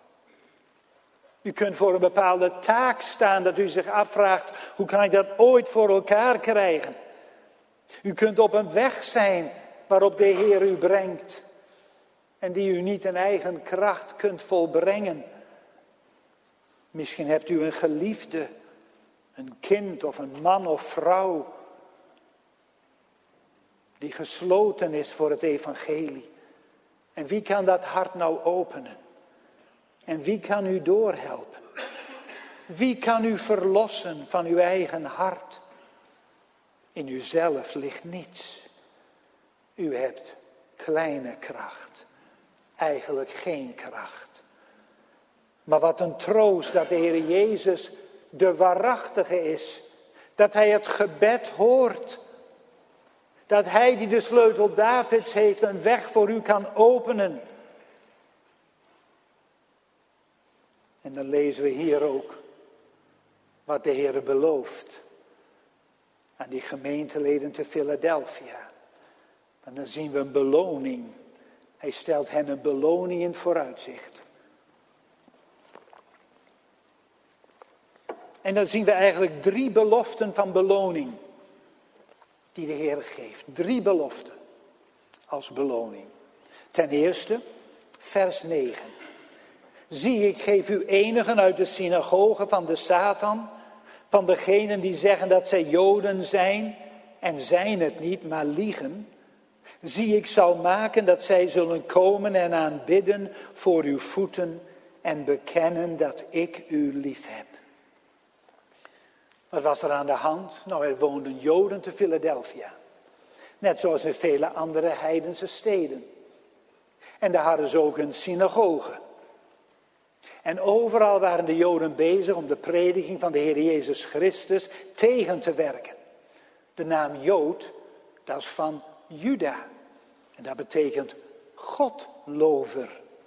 U kunt voor een bepaalde taak staan dat u zich afvraagt, hoe kan ik dat ooit voor elkaar krijgen? U kunt op een weg zijn waarop de Heer u brengt. En die u niet in eigen kracht kunt volbrengen. Misschien hebt u een geliefde, een kind of een man of vrouw. Die gesloten is voor het evangelie. En wie kan dat hart nou openen? En wie kan u doorhelpen? Wie kan u verlossen van uw eigen hart? In uzelf ligt niets. U hebt kleine kracht, eigenlijk geen kracht. Maar wat een troost dat de Heer Jezus de waarachtige is. Dat hij het gebed hoort. Dat hij die de sleutel Davids heeft een weg voor u kan openen. En dan lezen we hier ook wat de Heer belooft aan die gemeenteleden te Philadelphia. En dan zien we een beloning. Hij stelt hen een beloning in het vooruitzicht. En dan zien we eigenlijk 3 beloften van beloning. Die de Heer geeft. 3 beloften als beloning. Ten eerste, vers 9. Zie, ik geef u enigen uit de synagoge van de Satan. Van degenen die zeggen dat zij Joden zijn. En zijn het niet, maar liegen. Zie, ik zal maken dat zij zullen komen en aanbidden voor uw voeten en bekennen dat ik u lief heb. Wat was er aan de hand? Nou, er woonden Joden te Philadelphia. Net zoals in vele andere heidense steden. En daar hadden ze ook een synagoge. En overal waren de Joden bezig om de prediking van de Heer Jezus Christus tegen te werken. De naam Jood, dat is van Juda. En dat betekent Godlover.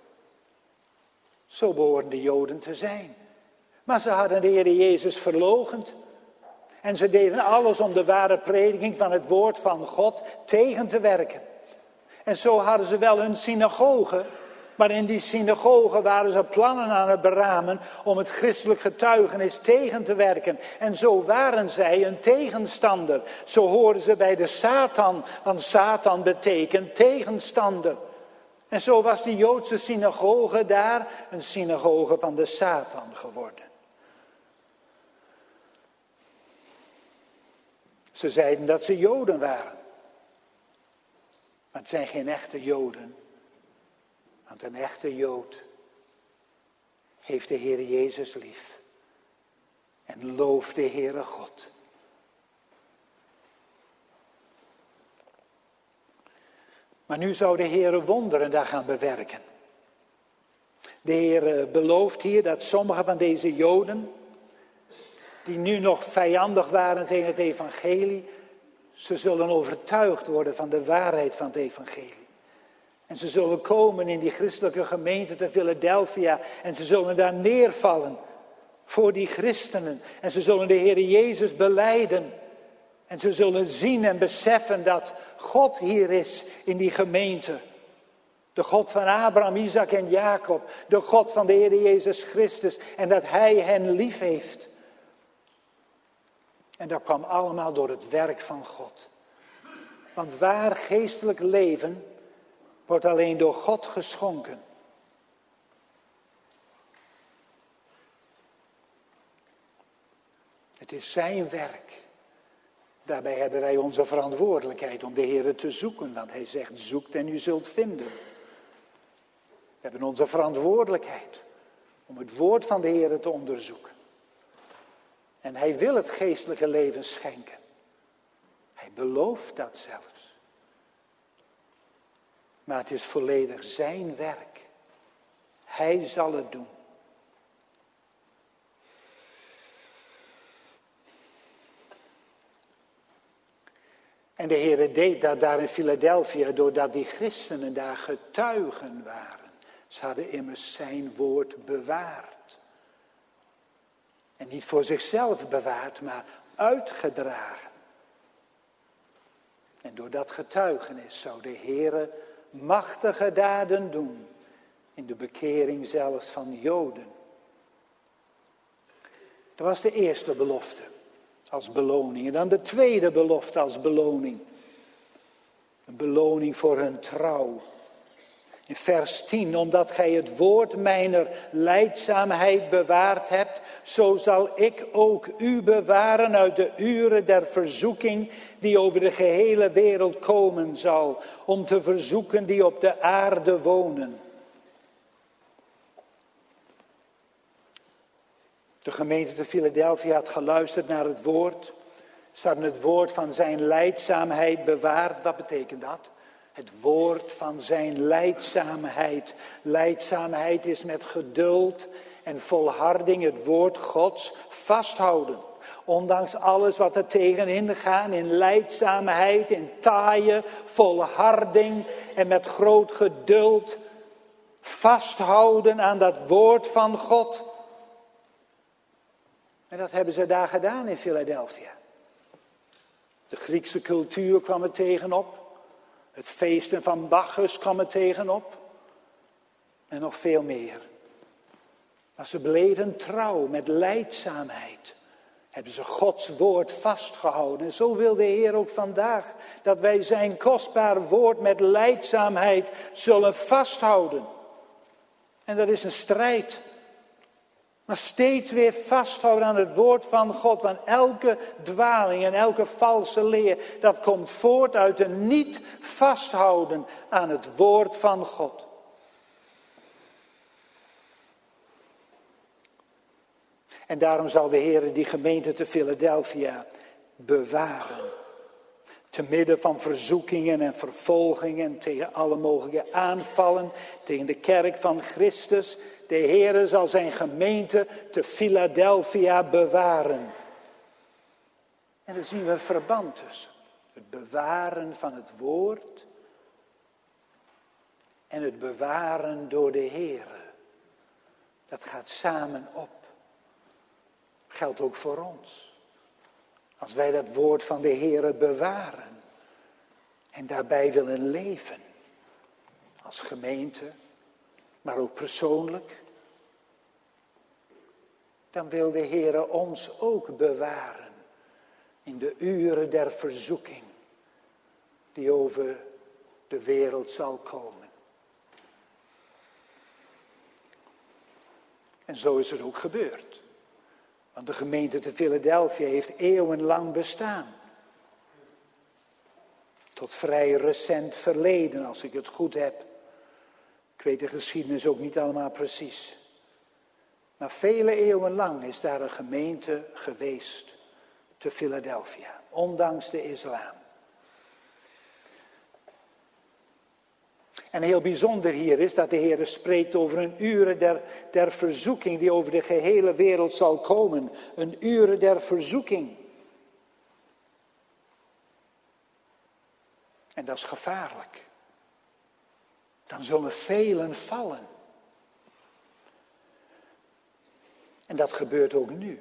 Zo behoorden de Joden te zijn. Maar ze hadden de Heer Jezus verloochend. En ze deden alles om de ware prediking van het woord van God tegen te werken. En zo hadden ze wel hun synagoge. Maar in die synagoge waren ze plannen aan het beramen om het christelijk getuigenis tegen te werken. En zo waren zij een tegenstander. Zo hoorden ze bij de Satan, want Satan betekent tegenstander. En zo was die Joodse synagoge daar een synagoge van de Satan geworden. Ze zeiden dat ze Joden waren. Maar het zijn geen echte Joden. Want een echte Jood heeft de Heer Jezus lief. En looft de Heere God. Maar nu zou de Heere wonderen daar gaan bewerken. De Heer belooft hier dat sommige van deze Joden, die nu nog vijandig waren tegen het evangelie, ze zullen overtuigd worden van de waarheid van het evangelie. En ze zullen komen in die christelijke gemeente te Philadelphia en ze zullen daar neervallen voor die christenen. En ze zullen de Heer Jezus belijden. En ze zullen zien en beseffen dat God hier is in die gemeente. De God van Abraham, Isaac en Jacob. De God van de Heer Jezus Christus. En dat Hij hen lief heeft. En dat kwam allemaal door het werk van God. Want waar geestelijk leven wordt alleen door God geschonken. Het is zijn werk. Daarbij hebben wij onze verantwoordelijkheid om de Heer te zoeken. Want Hij zegt, zoekt en u zult vinden. We hebben onze verantwoordelijkheid om het woord van de Heer te onderzoeken. En Hij wil het geestelijke leven schenken. Hij belooft dat zelfs. Maar het is volledig zijn werk. Hij zal het doen. En de Heer deed dat daar in Philadelphia, doordat die christenen daar getuigen waren. Ze hadden immers zijn woord bewaard. En niet voor zichzelf bewaard, maar uitgedragen. En door dat getuigenis zou de Heer machtige daden doen. In de bekering zelfs van Joden. Dat was de eerste belofte. Als beloning. En dan de tweede belofte als beloning. Een beloning voor hun trouw. In vers 10. Omdat gij het woord mijner lijdzaamheid bewaard hebt. Zo zal ik ook u bewaren uit de uren der verzoeking. Die over de gehele wereld komen zal. Om te verzoeken die op de aarde wonen. De gemeente te Philadelphia had geluisterd naar het woord. Ze hadden het woord van zijn lijdzaamheid bewaard. Wat betekent dat? Het woord van zijn lijdzaamheid. Lijdzaamheid is met geduld en volharding het woord Gods vasthouden. Ondanks alles wat er tegenin gaat, in lijdzaamheid, in taaie, volharding en met groot geduld vasthouden aan dat woord van God. En dat hebben ze daar gedaan in Philadelphia. De Griekse cultuur kwam er tegenop. Het feesten van Bacchus kwam er tegenop. En nog veel meer. Maar ze bleven trouw met lijdzaamheid. Hebben ze Gods woord vastgehouden. En zo wil de Heer ook vandaag dat wij zijn kostbaar woord met lijdzaamheid zullen vasthouden. En dat is een strijd. Maar steeds weer vasthouden aan het woord van God. Want elke dwaling en elke valse leer, dat komt voort uit een niet vasthouden aan het woord van God. En daarom zal de Heer die gemeente te Philadelphia bewaren. Te midden van verzoekingen en vervolgingen, tegen alle mogelijke aanvallen, tegen de kerk van Christus. De Heere zal zijn gemeente te Philadelphia bewaren. En daar zien we een verband tussen. Het bewaren van het woord en het bewaren door de Heere. Dat gaat samen op. Geldt ook voor ons. Als wij dat woord van de Heere bewaren en daarbij willen leven. Als gemeente. Maar ook persoonlijk. Dan wil de Heere ons ook bewaren. In de uren der verzoeking. Die over de wereld zal komen. En zo is het ook gebeurd. Want de gemeente te Philadelphia heeft eeuwenlang bestaan. Tot vrij recent verleden, als ik het goed heb. Ik weet de geschiedenis ook niet allemaal precies. Maar vele eeuwen lang is daar een gemeente geweest te Philadelphia, ondanks de islam. En heel bijzonder hier is dat de Heer spreekt over een uren der verzoeking die over de gehele wereld zal komen. Een uren der verzoeking. En dat is gevaarlijk. Dan zullen velen vallen. En dat gebeurt ook nu.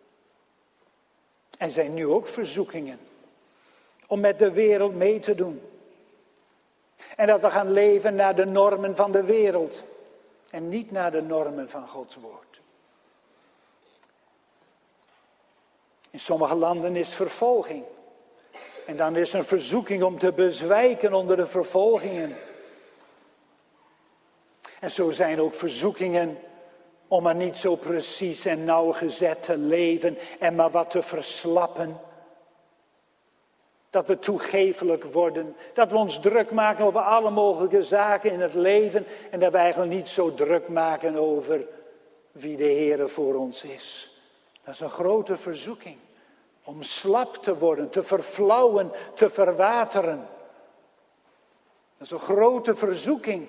Er zijn nu ook verzoekingen om met de wereld mee te doen. En dat we gaan leven naar de normen van de wereld en niet naar de normen van Gods woord. In sommige landen is vervolging. En dan is er een verzoeking om te bezwijken onder de vervolgingen. En zo zijn ook verzoekingen om maar niet zo precies en nauwgezet te leven en maar wat te verslappen. Dat we toegeeflijk worden, dat we ons druk maken over alle mogelijke zaken in het leven en dat we eigenlijk niet zo druk maken over wie de Heere voor ons is. Dat is een grote verzoeking. Om slap te worden, te verflauwen, te verwateren. Dat is een grote verzoeking.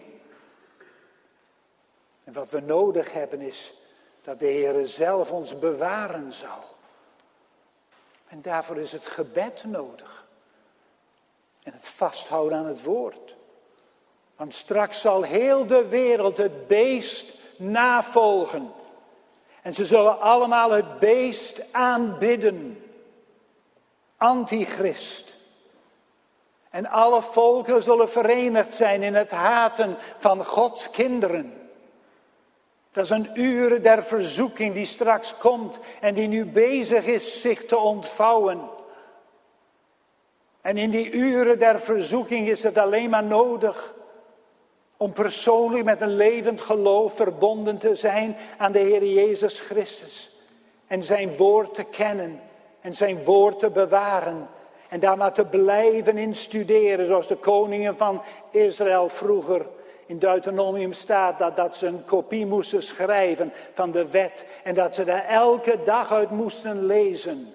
En wat we nodig hebben is dat de Heere zelf ons bewaren zal. En daarvoor is het gebed nodig. En het vasthouden aan het woord. Want straks zal heel de wereld het beest navolgen. En ze zullen allemaal het beest aanbidden. Antichrist. En alle volken zullen verenigd zijn in het haten van Gods kinderen. Dat is een uren der verzoeking die straks komt en die nu bezig is zich te ontvouwen. En in die uren der verzoeking is het alleen maar nodig om persoonlijk met een levend geloof verbonden te zijn aan de Heer Jezus Christus. En zijn woord te kennen en zijn woord te bewaren. En daar maar te blijven in studeren, zoals de koningen van Israël vroeger in Deuteronomium staat, dat ze een kopie moesten schrijven van de wet. En dat ze daar elke dag uit moesten lezen.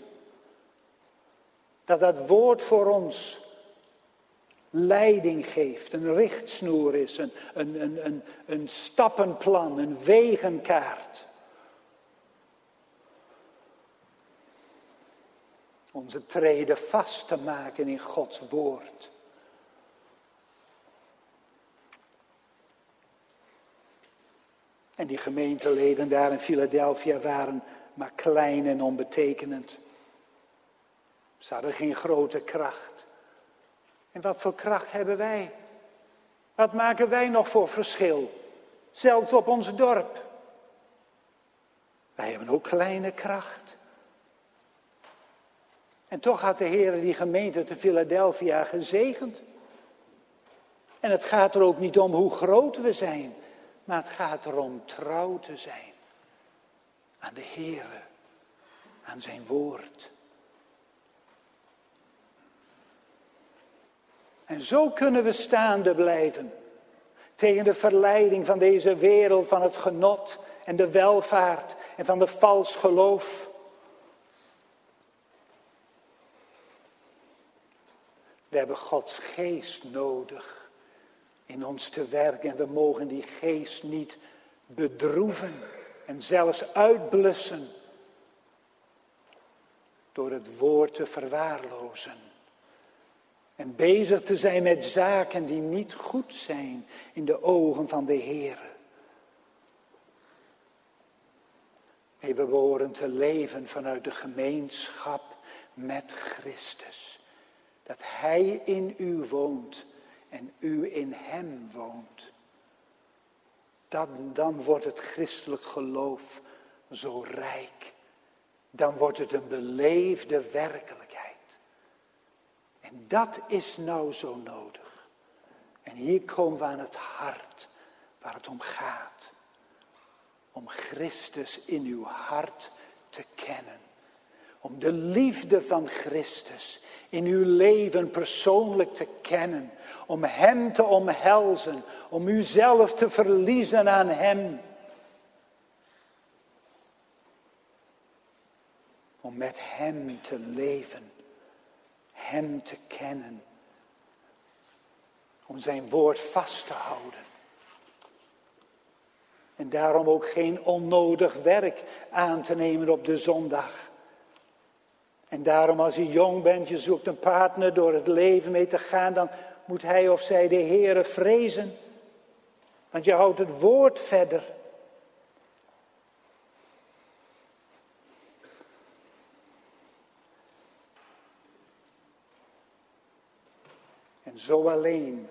Dat woord voor ons leiding geeft, een richtsnoer is, een stappenplan, een wegenkaart. Onze treden vast te maken in Gods woord. En die gemeenteleden daar in Philadelphia waren maar klein en onbetekenend. Ze hadden geen grote kracht. En wat voor kracht hebben wij? Wat maken wij nog voor verschil? Zelfs op ons dorp. Wij hebben ook kleine kracht. En toch had de Heer die gemeente te Philadelphia gezegend. En het gaat er ook niet om hoe groot we zijn. Maar het gaat erom trouw te zijn. Aan de Heer. Aan zijn woord. En zo kunnen we staande blijven. Tegen de verleiding van deze wereld, van het genot en de welvaart en van de vals geloof. We hebben Gods geest nodig in ons te werken. En we mogen die geest niet bedroeven en zelfs uitblussen door het woord te verwaarlozen. En bezig te zijn met zaken die niet goed zijn in de ogen van de Heer. Nee, we behoren te leven vanuit de gemeenschap met Christus. Dat Hij in u woont en u in Hem woont. Dan wordt het christelijk geloof zo rijk. Dan wordt het een beleefde werkelijkheid. En dat is nou zo nodig. En hier komen we aan het hart waar het om gaat. Om Christus in uw hart te kennen. Om de liefde van Christus in uw leven persoonlijk te kennen. Om hem te omhelzen, om uzelf te verliezen aan hem. Om met hem te leven, hem te kennen. Om zijn woord vast te houden. En daarom ook geen onnodig werk aan te nemen op de zondag. En daarom als je jong bent, je zoekt een partner door het leven mee te gaan, dan moet hij of zij de Heere vrezen. Want je houdt het woord verder. En zo alleen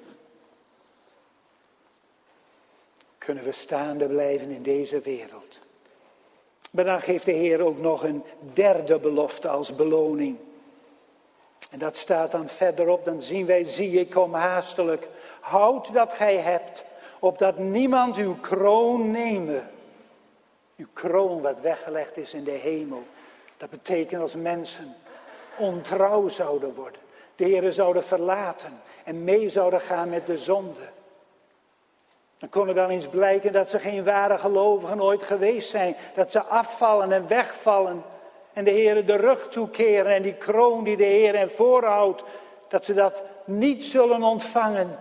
kunnen we staande blijven in deze wereld. Maar dan geeft de Heer ook nog een derde belofte als beloning. En dat staat dan verderop, dan zien wij, zie ik kom haastelijk. Houd dat gij hebt, opdat niemand uw kroon neme. Uw kroon wat weggelegd is in de hemel. Dat betekent als mensen ontrouw zouden worden. De Heer zouden verlaten en mee zouden gaan met de zonde. Dan kon er wel eens blijken dat ze geen ware gelovigen ooit geweest zijn. Dat ze afvallen en wegvallen. En de Heer de rug toekeren. En die kroon die de Heer hen voorhoudt. Dat ze dat niet zullen ontvangen.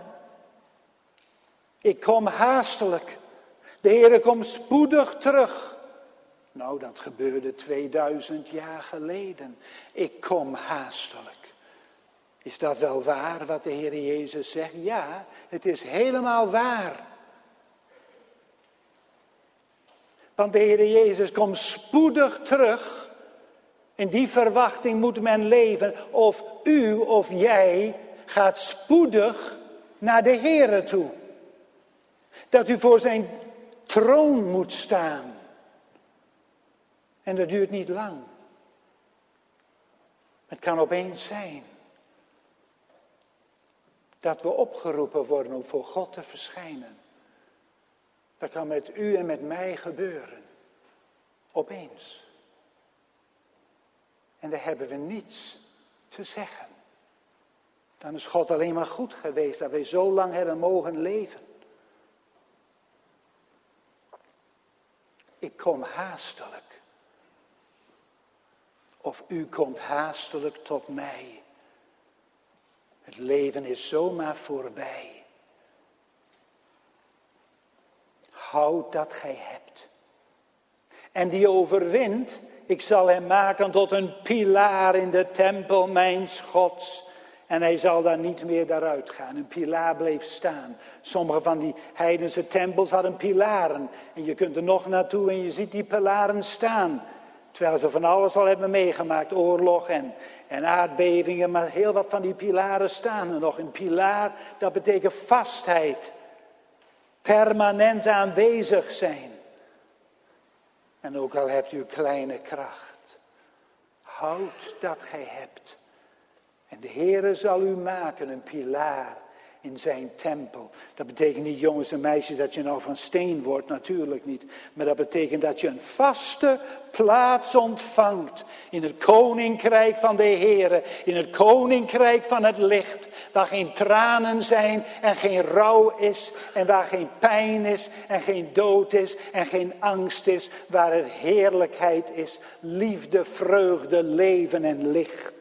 Ik kom haastelijk. De Heer komt spoedig terug. Nou, dat gebeurde 2000 jaar geleden. Ik kom haastelijk. Is dat wel waar wat de Heer Jezus zegt? Ja, het is helemaal waar. Want de Heer Jezus komt spoedig terug. In die verwachting moet men leven. Of u of jij gaat spoedig naar de Heer toe. Dat u voor zijn troon moet staan. En dat duurt niet lang. Het kan opeens zijn. Dat we opgeroepen worden om voor God te verschijnen. Dat kan met u en met mij gebeuren. Opeens. En daar hebben we niets te zeggen. Dan is God alleen maar goed geweest dat wij zo lang hebben mogen leven. Ik kom haastelijk. Of u komt haastelijk tot mij. Het leven is zomaar voorbij. Houd dat gij hebt. En die overwint, ik zal hem maken tot een pilaar in de tempel mijns Gods. En hij zal daar niet meer daaruit gaan. Een pilaar bleef staan. Sommige van die heidense tempels hadden pilaren. En je kunt er nog naartoe en je ziet die pilaren staan. Terwijl ze van alles al hebben meegemaakt. Oorlog en aardbevingen. Maar heel wat van die pilaren staan er nog. Een pilaar, dat betekent vastheid. Permanent aanwezig zijn. En ook al hebt u kleine kracht. Houd dat gij hebt. En de Heere zal u maken een pilaar in zijn tempel. Dat betekent niet, jongens en meisjes, dat je nou van steen wordt, natuurlijk niet. Maar dat betekent dat je een vaste plaats ontvangt in het koninkrijk van de Heere. In het koninkrijk van het licht, waar geen tranen zijn en geen rouw is. En waar geen pijn is en geen dood is en geen angst is. Waar het heerlijkheid is, liefde, vreugde, leven en licht.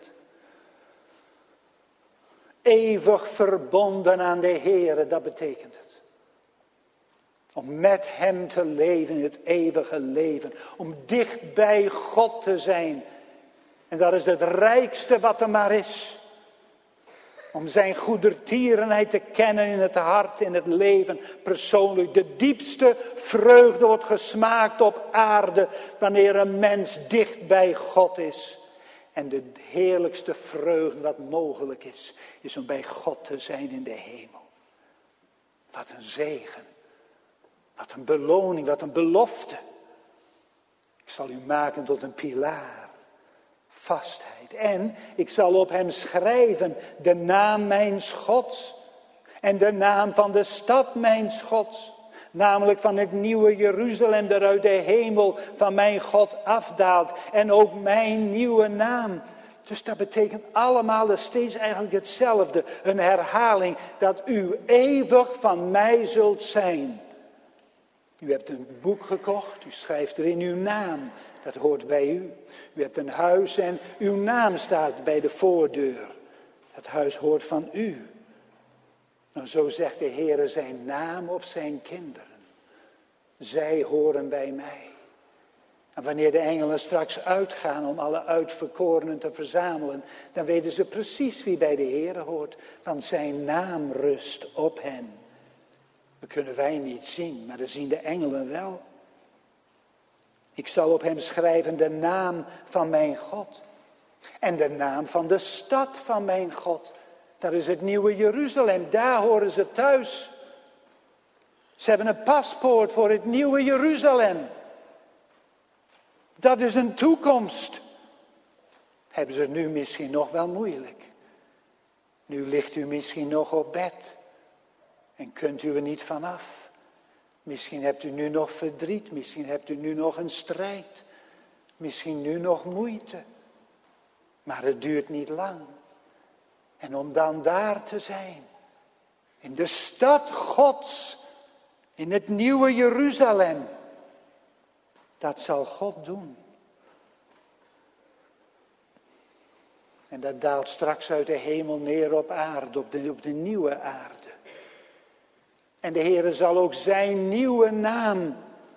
Eeuwig verbonden aan de Heere, dat betekent het. Om met hem te leven in het eeuwige leven. Om dicht bij God te zijn. En dat is het rijkste wat er maar is. Om zijn goedertierenheid te kennen in het hart, in het leven, persoonlijk. De diepste vreugde wordt gesmaakt op aarde wanneer een mens dicht bij God is. En de heerlijkste vreugde wat mogelijk is om bij God te zijn in de hemel. Wat een zegen. Wat een beloning, wat een belofte. Ik zal u maken tot een pilaar. Vastheid. En ik zal op hem schrijven de naam mijns Gods. En de naam van de stad mijns Gods. Namelijk van het nieuwe Jeruzalem dat uit de hemel van mijn God afdaalt. En ook mijn nieuwe naam. Dus dat betekent allemaal steeds eigenlijk hetzelfde. Een herhaling dat u eeuwig van mij zult zijn. U hebt een boek gekocht, u schrijft erin uw naam. Dat hoort bij u. U hebt een huis en uw naam staat bij de voordeur. Dat huis hoort van u. Nou, zo zegt de Heere zijn naam op zijn kinderen. Zij horen bij mij. En wanneer de engelen straks uitgaan om alle uitverkorenen te verzamelen, dan weten ze precies wie bij de Heere hoort, want zijn naam rust op hen. Dat kunnen wij niet zien, maar dat zien de engelen wel. Ik zal op hem schrijven de naam van mijn God en de naam van de stad van mijn God. Dat is het nieuwe Jeruzalem, daar horen ze thuis. Ze hebben een paspoort voor het nieuwe Jeruzalem. Dat is een toekomst. Hebben ze het nu misschien nog wel moeilijk. Nu ligt u misschien nog op bed. En kunt u er niet vanaf. Misschien hebt u nu nog verdriet. Misschien hebt u nu nog een strijd. Misschien nu nog moeite. Maar het duurt niet lang. En om dan daar te zijn. In de stad Gods. In het nieuwe Jeruzalem. Dat zal God doen. En dat daalt straks uit de hemel neer op aarde, op de nieuwe aarde. En de Heere zal ook zijn nieuwe naam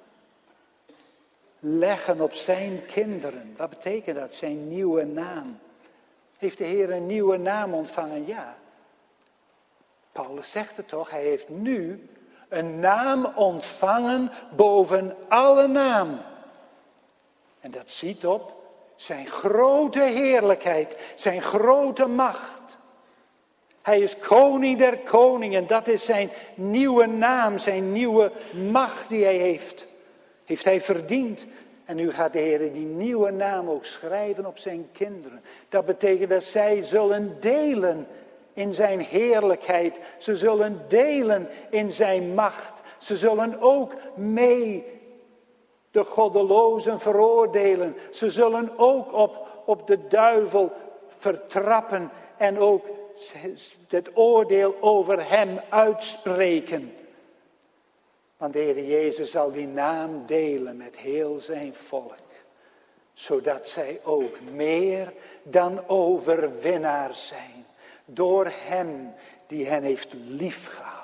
leggen op zijn kinderen. Wat betekent dat, zijn nieuwe naam? Heeft de Heer een nieuwe naam ontvangen? Ja. Paulus zegt het toch, hij heeft nu een naam ontvangen boven alle naam. En dat ziet op zijn grote heerlijkheid, zijn grote macht. Hij is koning der koningen, dat is zijn nieuwe naam, zijn nieuwe macht die hij heeft. Heeft hij verdiend. En nu gaat de Heer die nieuwe naam ook schrijven op zijn kinderen. Dat betekent dat zij zullen delen in zijn heerlijkheid. Ze zullen delen in zijn macht. Ze zullen ook mee de goddelozen veroordelen. Ze zullen ook op de duivel vertrappen en ook het oordeel over hem uitspreken. Want de Heer Jezus zal die naam delen met heel zijn volk. Zodat zij ook meer dan overwinnaars zijn. Door hem die hen heeft liefgehad.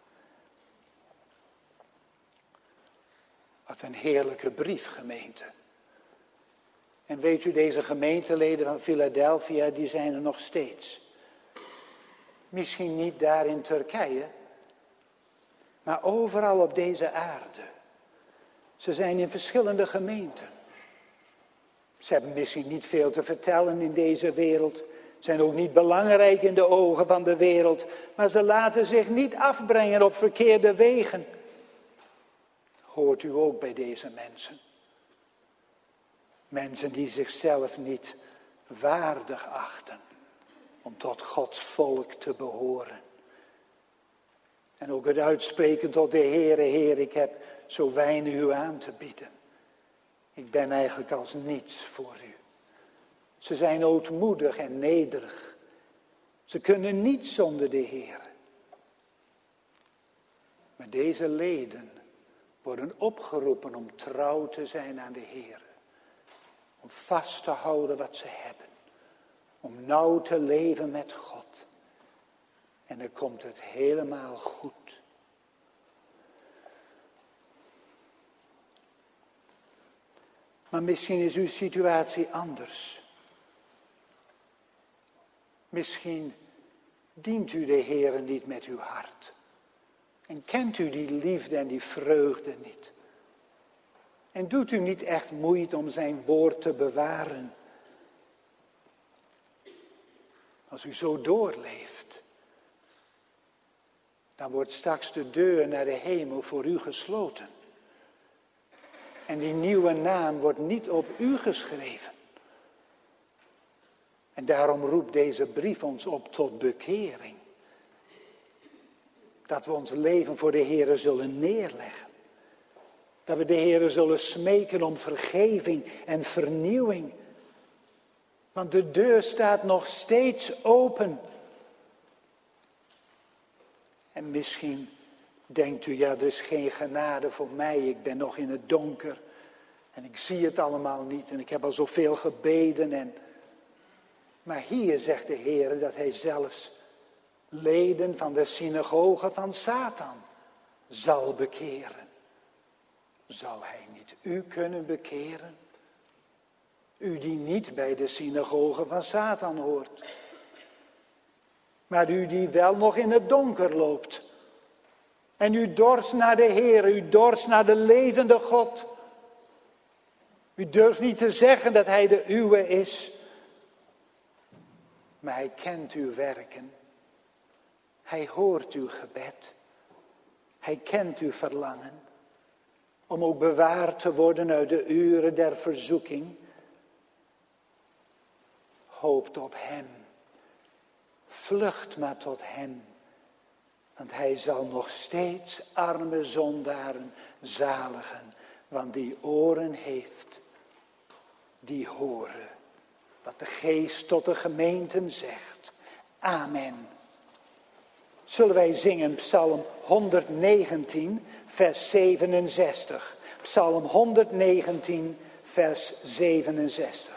Wat een heerlijke brief, gemeente. En weet u, deze gemeenteleden van Philadelphia, die zijn er nog steeds. Misschien niet daar in Turkije, maar overal op deze aarde. Ze zijn in verschillende gemeenten. Ze hebben misschien niet veel te vertellen in deze wereld. Zijn ook niet belangrijk in de ogen van de wereld. Maar ze laten zich niet afbrengen op verkeerde wegen. Hoort u ook bij deze mensen? Mensen die zichzelf niet waardig achten om tot Gods volk te behoren. En ook het uitspreken tot de Heere, Heer, ik heb zo weinig u aan te bieden. Ik ben eigenlijk als niets voor u. Ze zijn ootmoedig en nederig. Ze kunnen niet zonder de Heer. Maar deze leden worden opgeroepen om trouw te zijn aan de Heer. Om vast te houden wat ze hebben. Om nauw te leven met God. En dan komt het helemaal goed. Maar misschien is uw situatie anders. Misschien dient u de Heer niet met uw hart. En kent u die liefde en die vreugde niet. En doet u niet echt moeite om zijn woord te bewaren. Als u zo doorleeft, dan wordt straks de deur naar de hemel voor u gesloten. En die nieuwe naam wordt niet op u geschreven. En daarom roept deze brief ons op tot bekering. Dat we ons leven voor de Heere zullen neerleggen. Dat we de Heere zullen smeken om vergeving en vernieuwing. Want de deur staat nog steeds open. En misschien denkt u, ja, er is geen genade voor mij. Ik ben nog in het donker. En ik zie het allemaal niet. En ik heb al zoveel gebeden. Maar hier zegt de Heer dat hij zelfs leden van de synagoge van Satan zal bekeren. Zou hij niet u kunnen bekeren? U die niet bij de synagoge van Satan hoort. Maar u die wel nog in het donker loopt. En u dorst naar de Heer, u dorst naar de levende God. U durft niet te zeggen dat hij de uwe is. Maar hij kent uw werken. Hij hoort uw gebed. Hij kent uw verlangen. Om ook bewaard te worden uit de uren der verzoeking. Hoopt op hem. Vlucht maar tot hem. Want hij zal nog steeds arme zondaren zaligen. Want die oren heeft, die horen. Wat de Geest tot de gemeenten zegt. Amen. Zullen wij zingen Psalm 119, vers 67. Psalm 119, vers 67.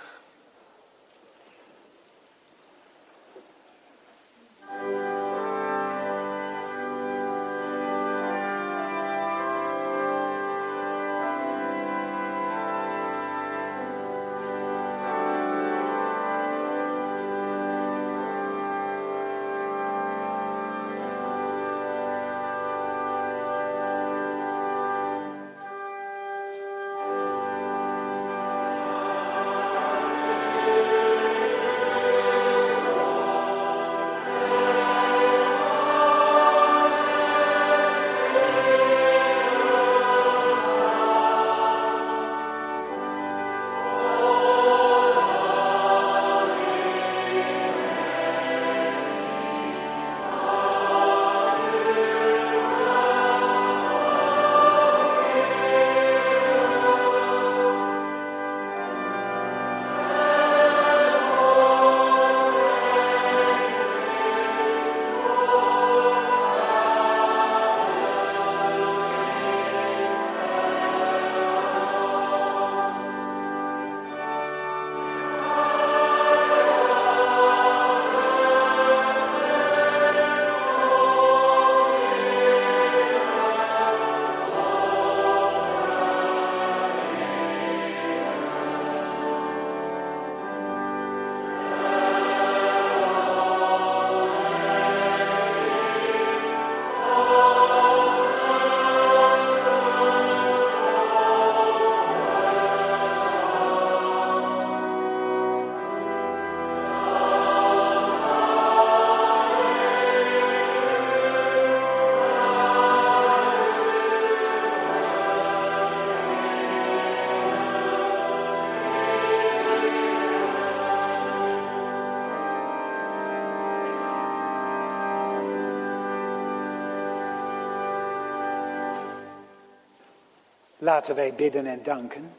Laten wij bidden en danken.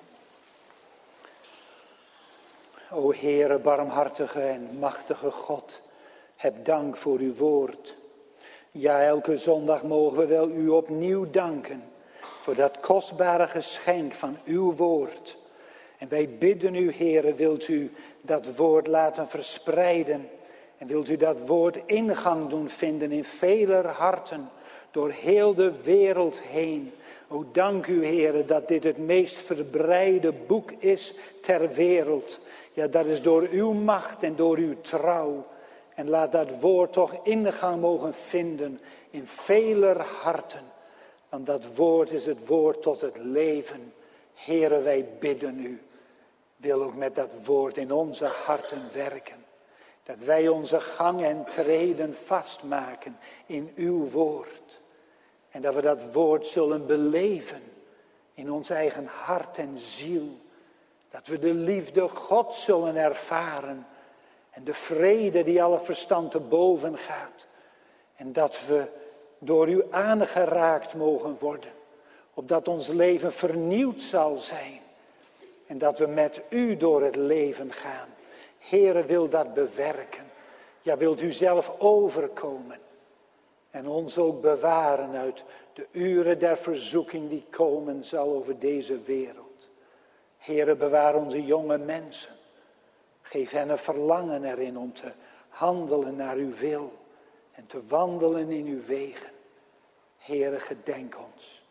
O Heere, barmhartige en machtige God, heb dank voor uw woord. Ja, elke zondag mogen we wel u opnieuw danken voor dat kostbare geschenk van uw woord. En wij bidden u, Heere, wilt u dat woord laten verspreiden en wilt u dat woord ingang doen vinden in veler harten door heel de wereld heen. O, dank u, Heere, dat dit het meest verbreide boek is ter wereld. Ja, dat is door uw macht en door uw trouw. En laat dat woord toch ingang mogen vinden in veler harten. Want dat woord is het woord tot het leven. Heere, wij bidden u. Wil ook met dat woord in onze harten werken. Dat wij onze gang en treden vastmaken in uw woord. En dat we dat woord zullen beleven in ons eigen hart en ziel. Dat we de liefde God zullen ervaren. En de vrede die alle verstand te boven gaat. En dat we door u aangeraakt mogen worden. Opdat ons leven vernieuwd zal zijn. En dat we met u door het leven gaan. Heere, wil dat bewerken. Ja, wilt u zelf overkomen. En ons ook bewaren uit de uren der verzoeking die komen zal over deze wereld. Heere, bewaar onze jonge mensen. Geef hen een verlangen erin om te handelen naar uw wil. En te wandelen in uw wegen. Heere, gedenk ons.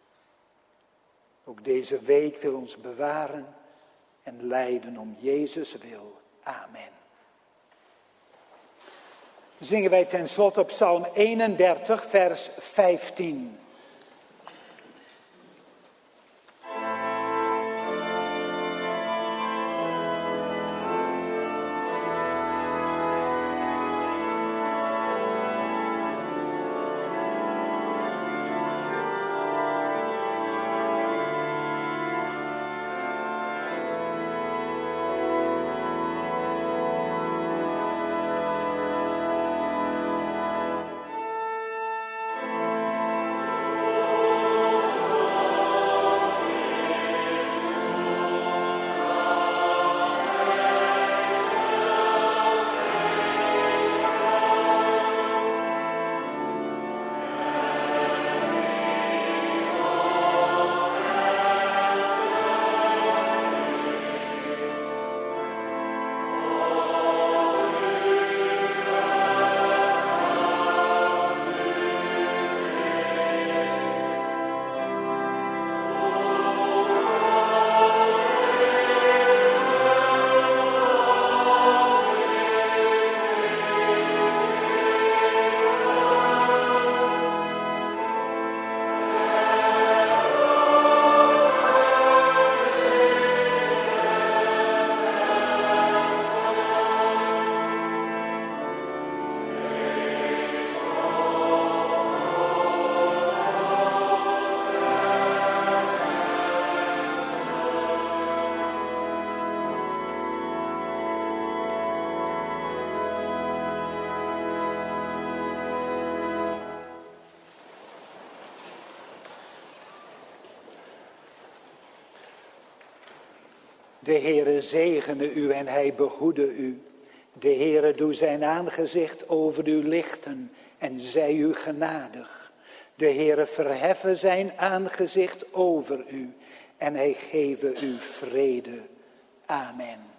Ook deze week wil ons bewaren en leiden om Jezus wil. Amen. Dan zingen wij ten slotte op Psalm 31, vers 15. De Heere zegene u en hij behoede u. De Heere doe zijn aangezicht over u lichten en zij u genadig. De Heere verheffe zijn aangezicht over u en hij geve u vrede. Amen.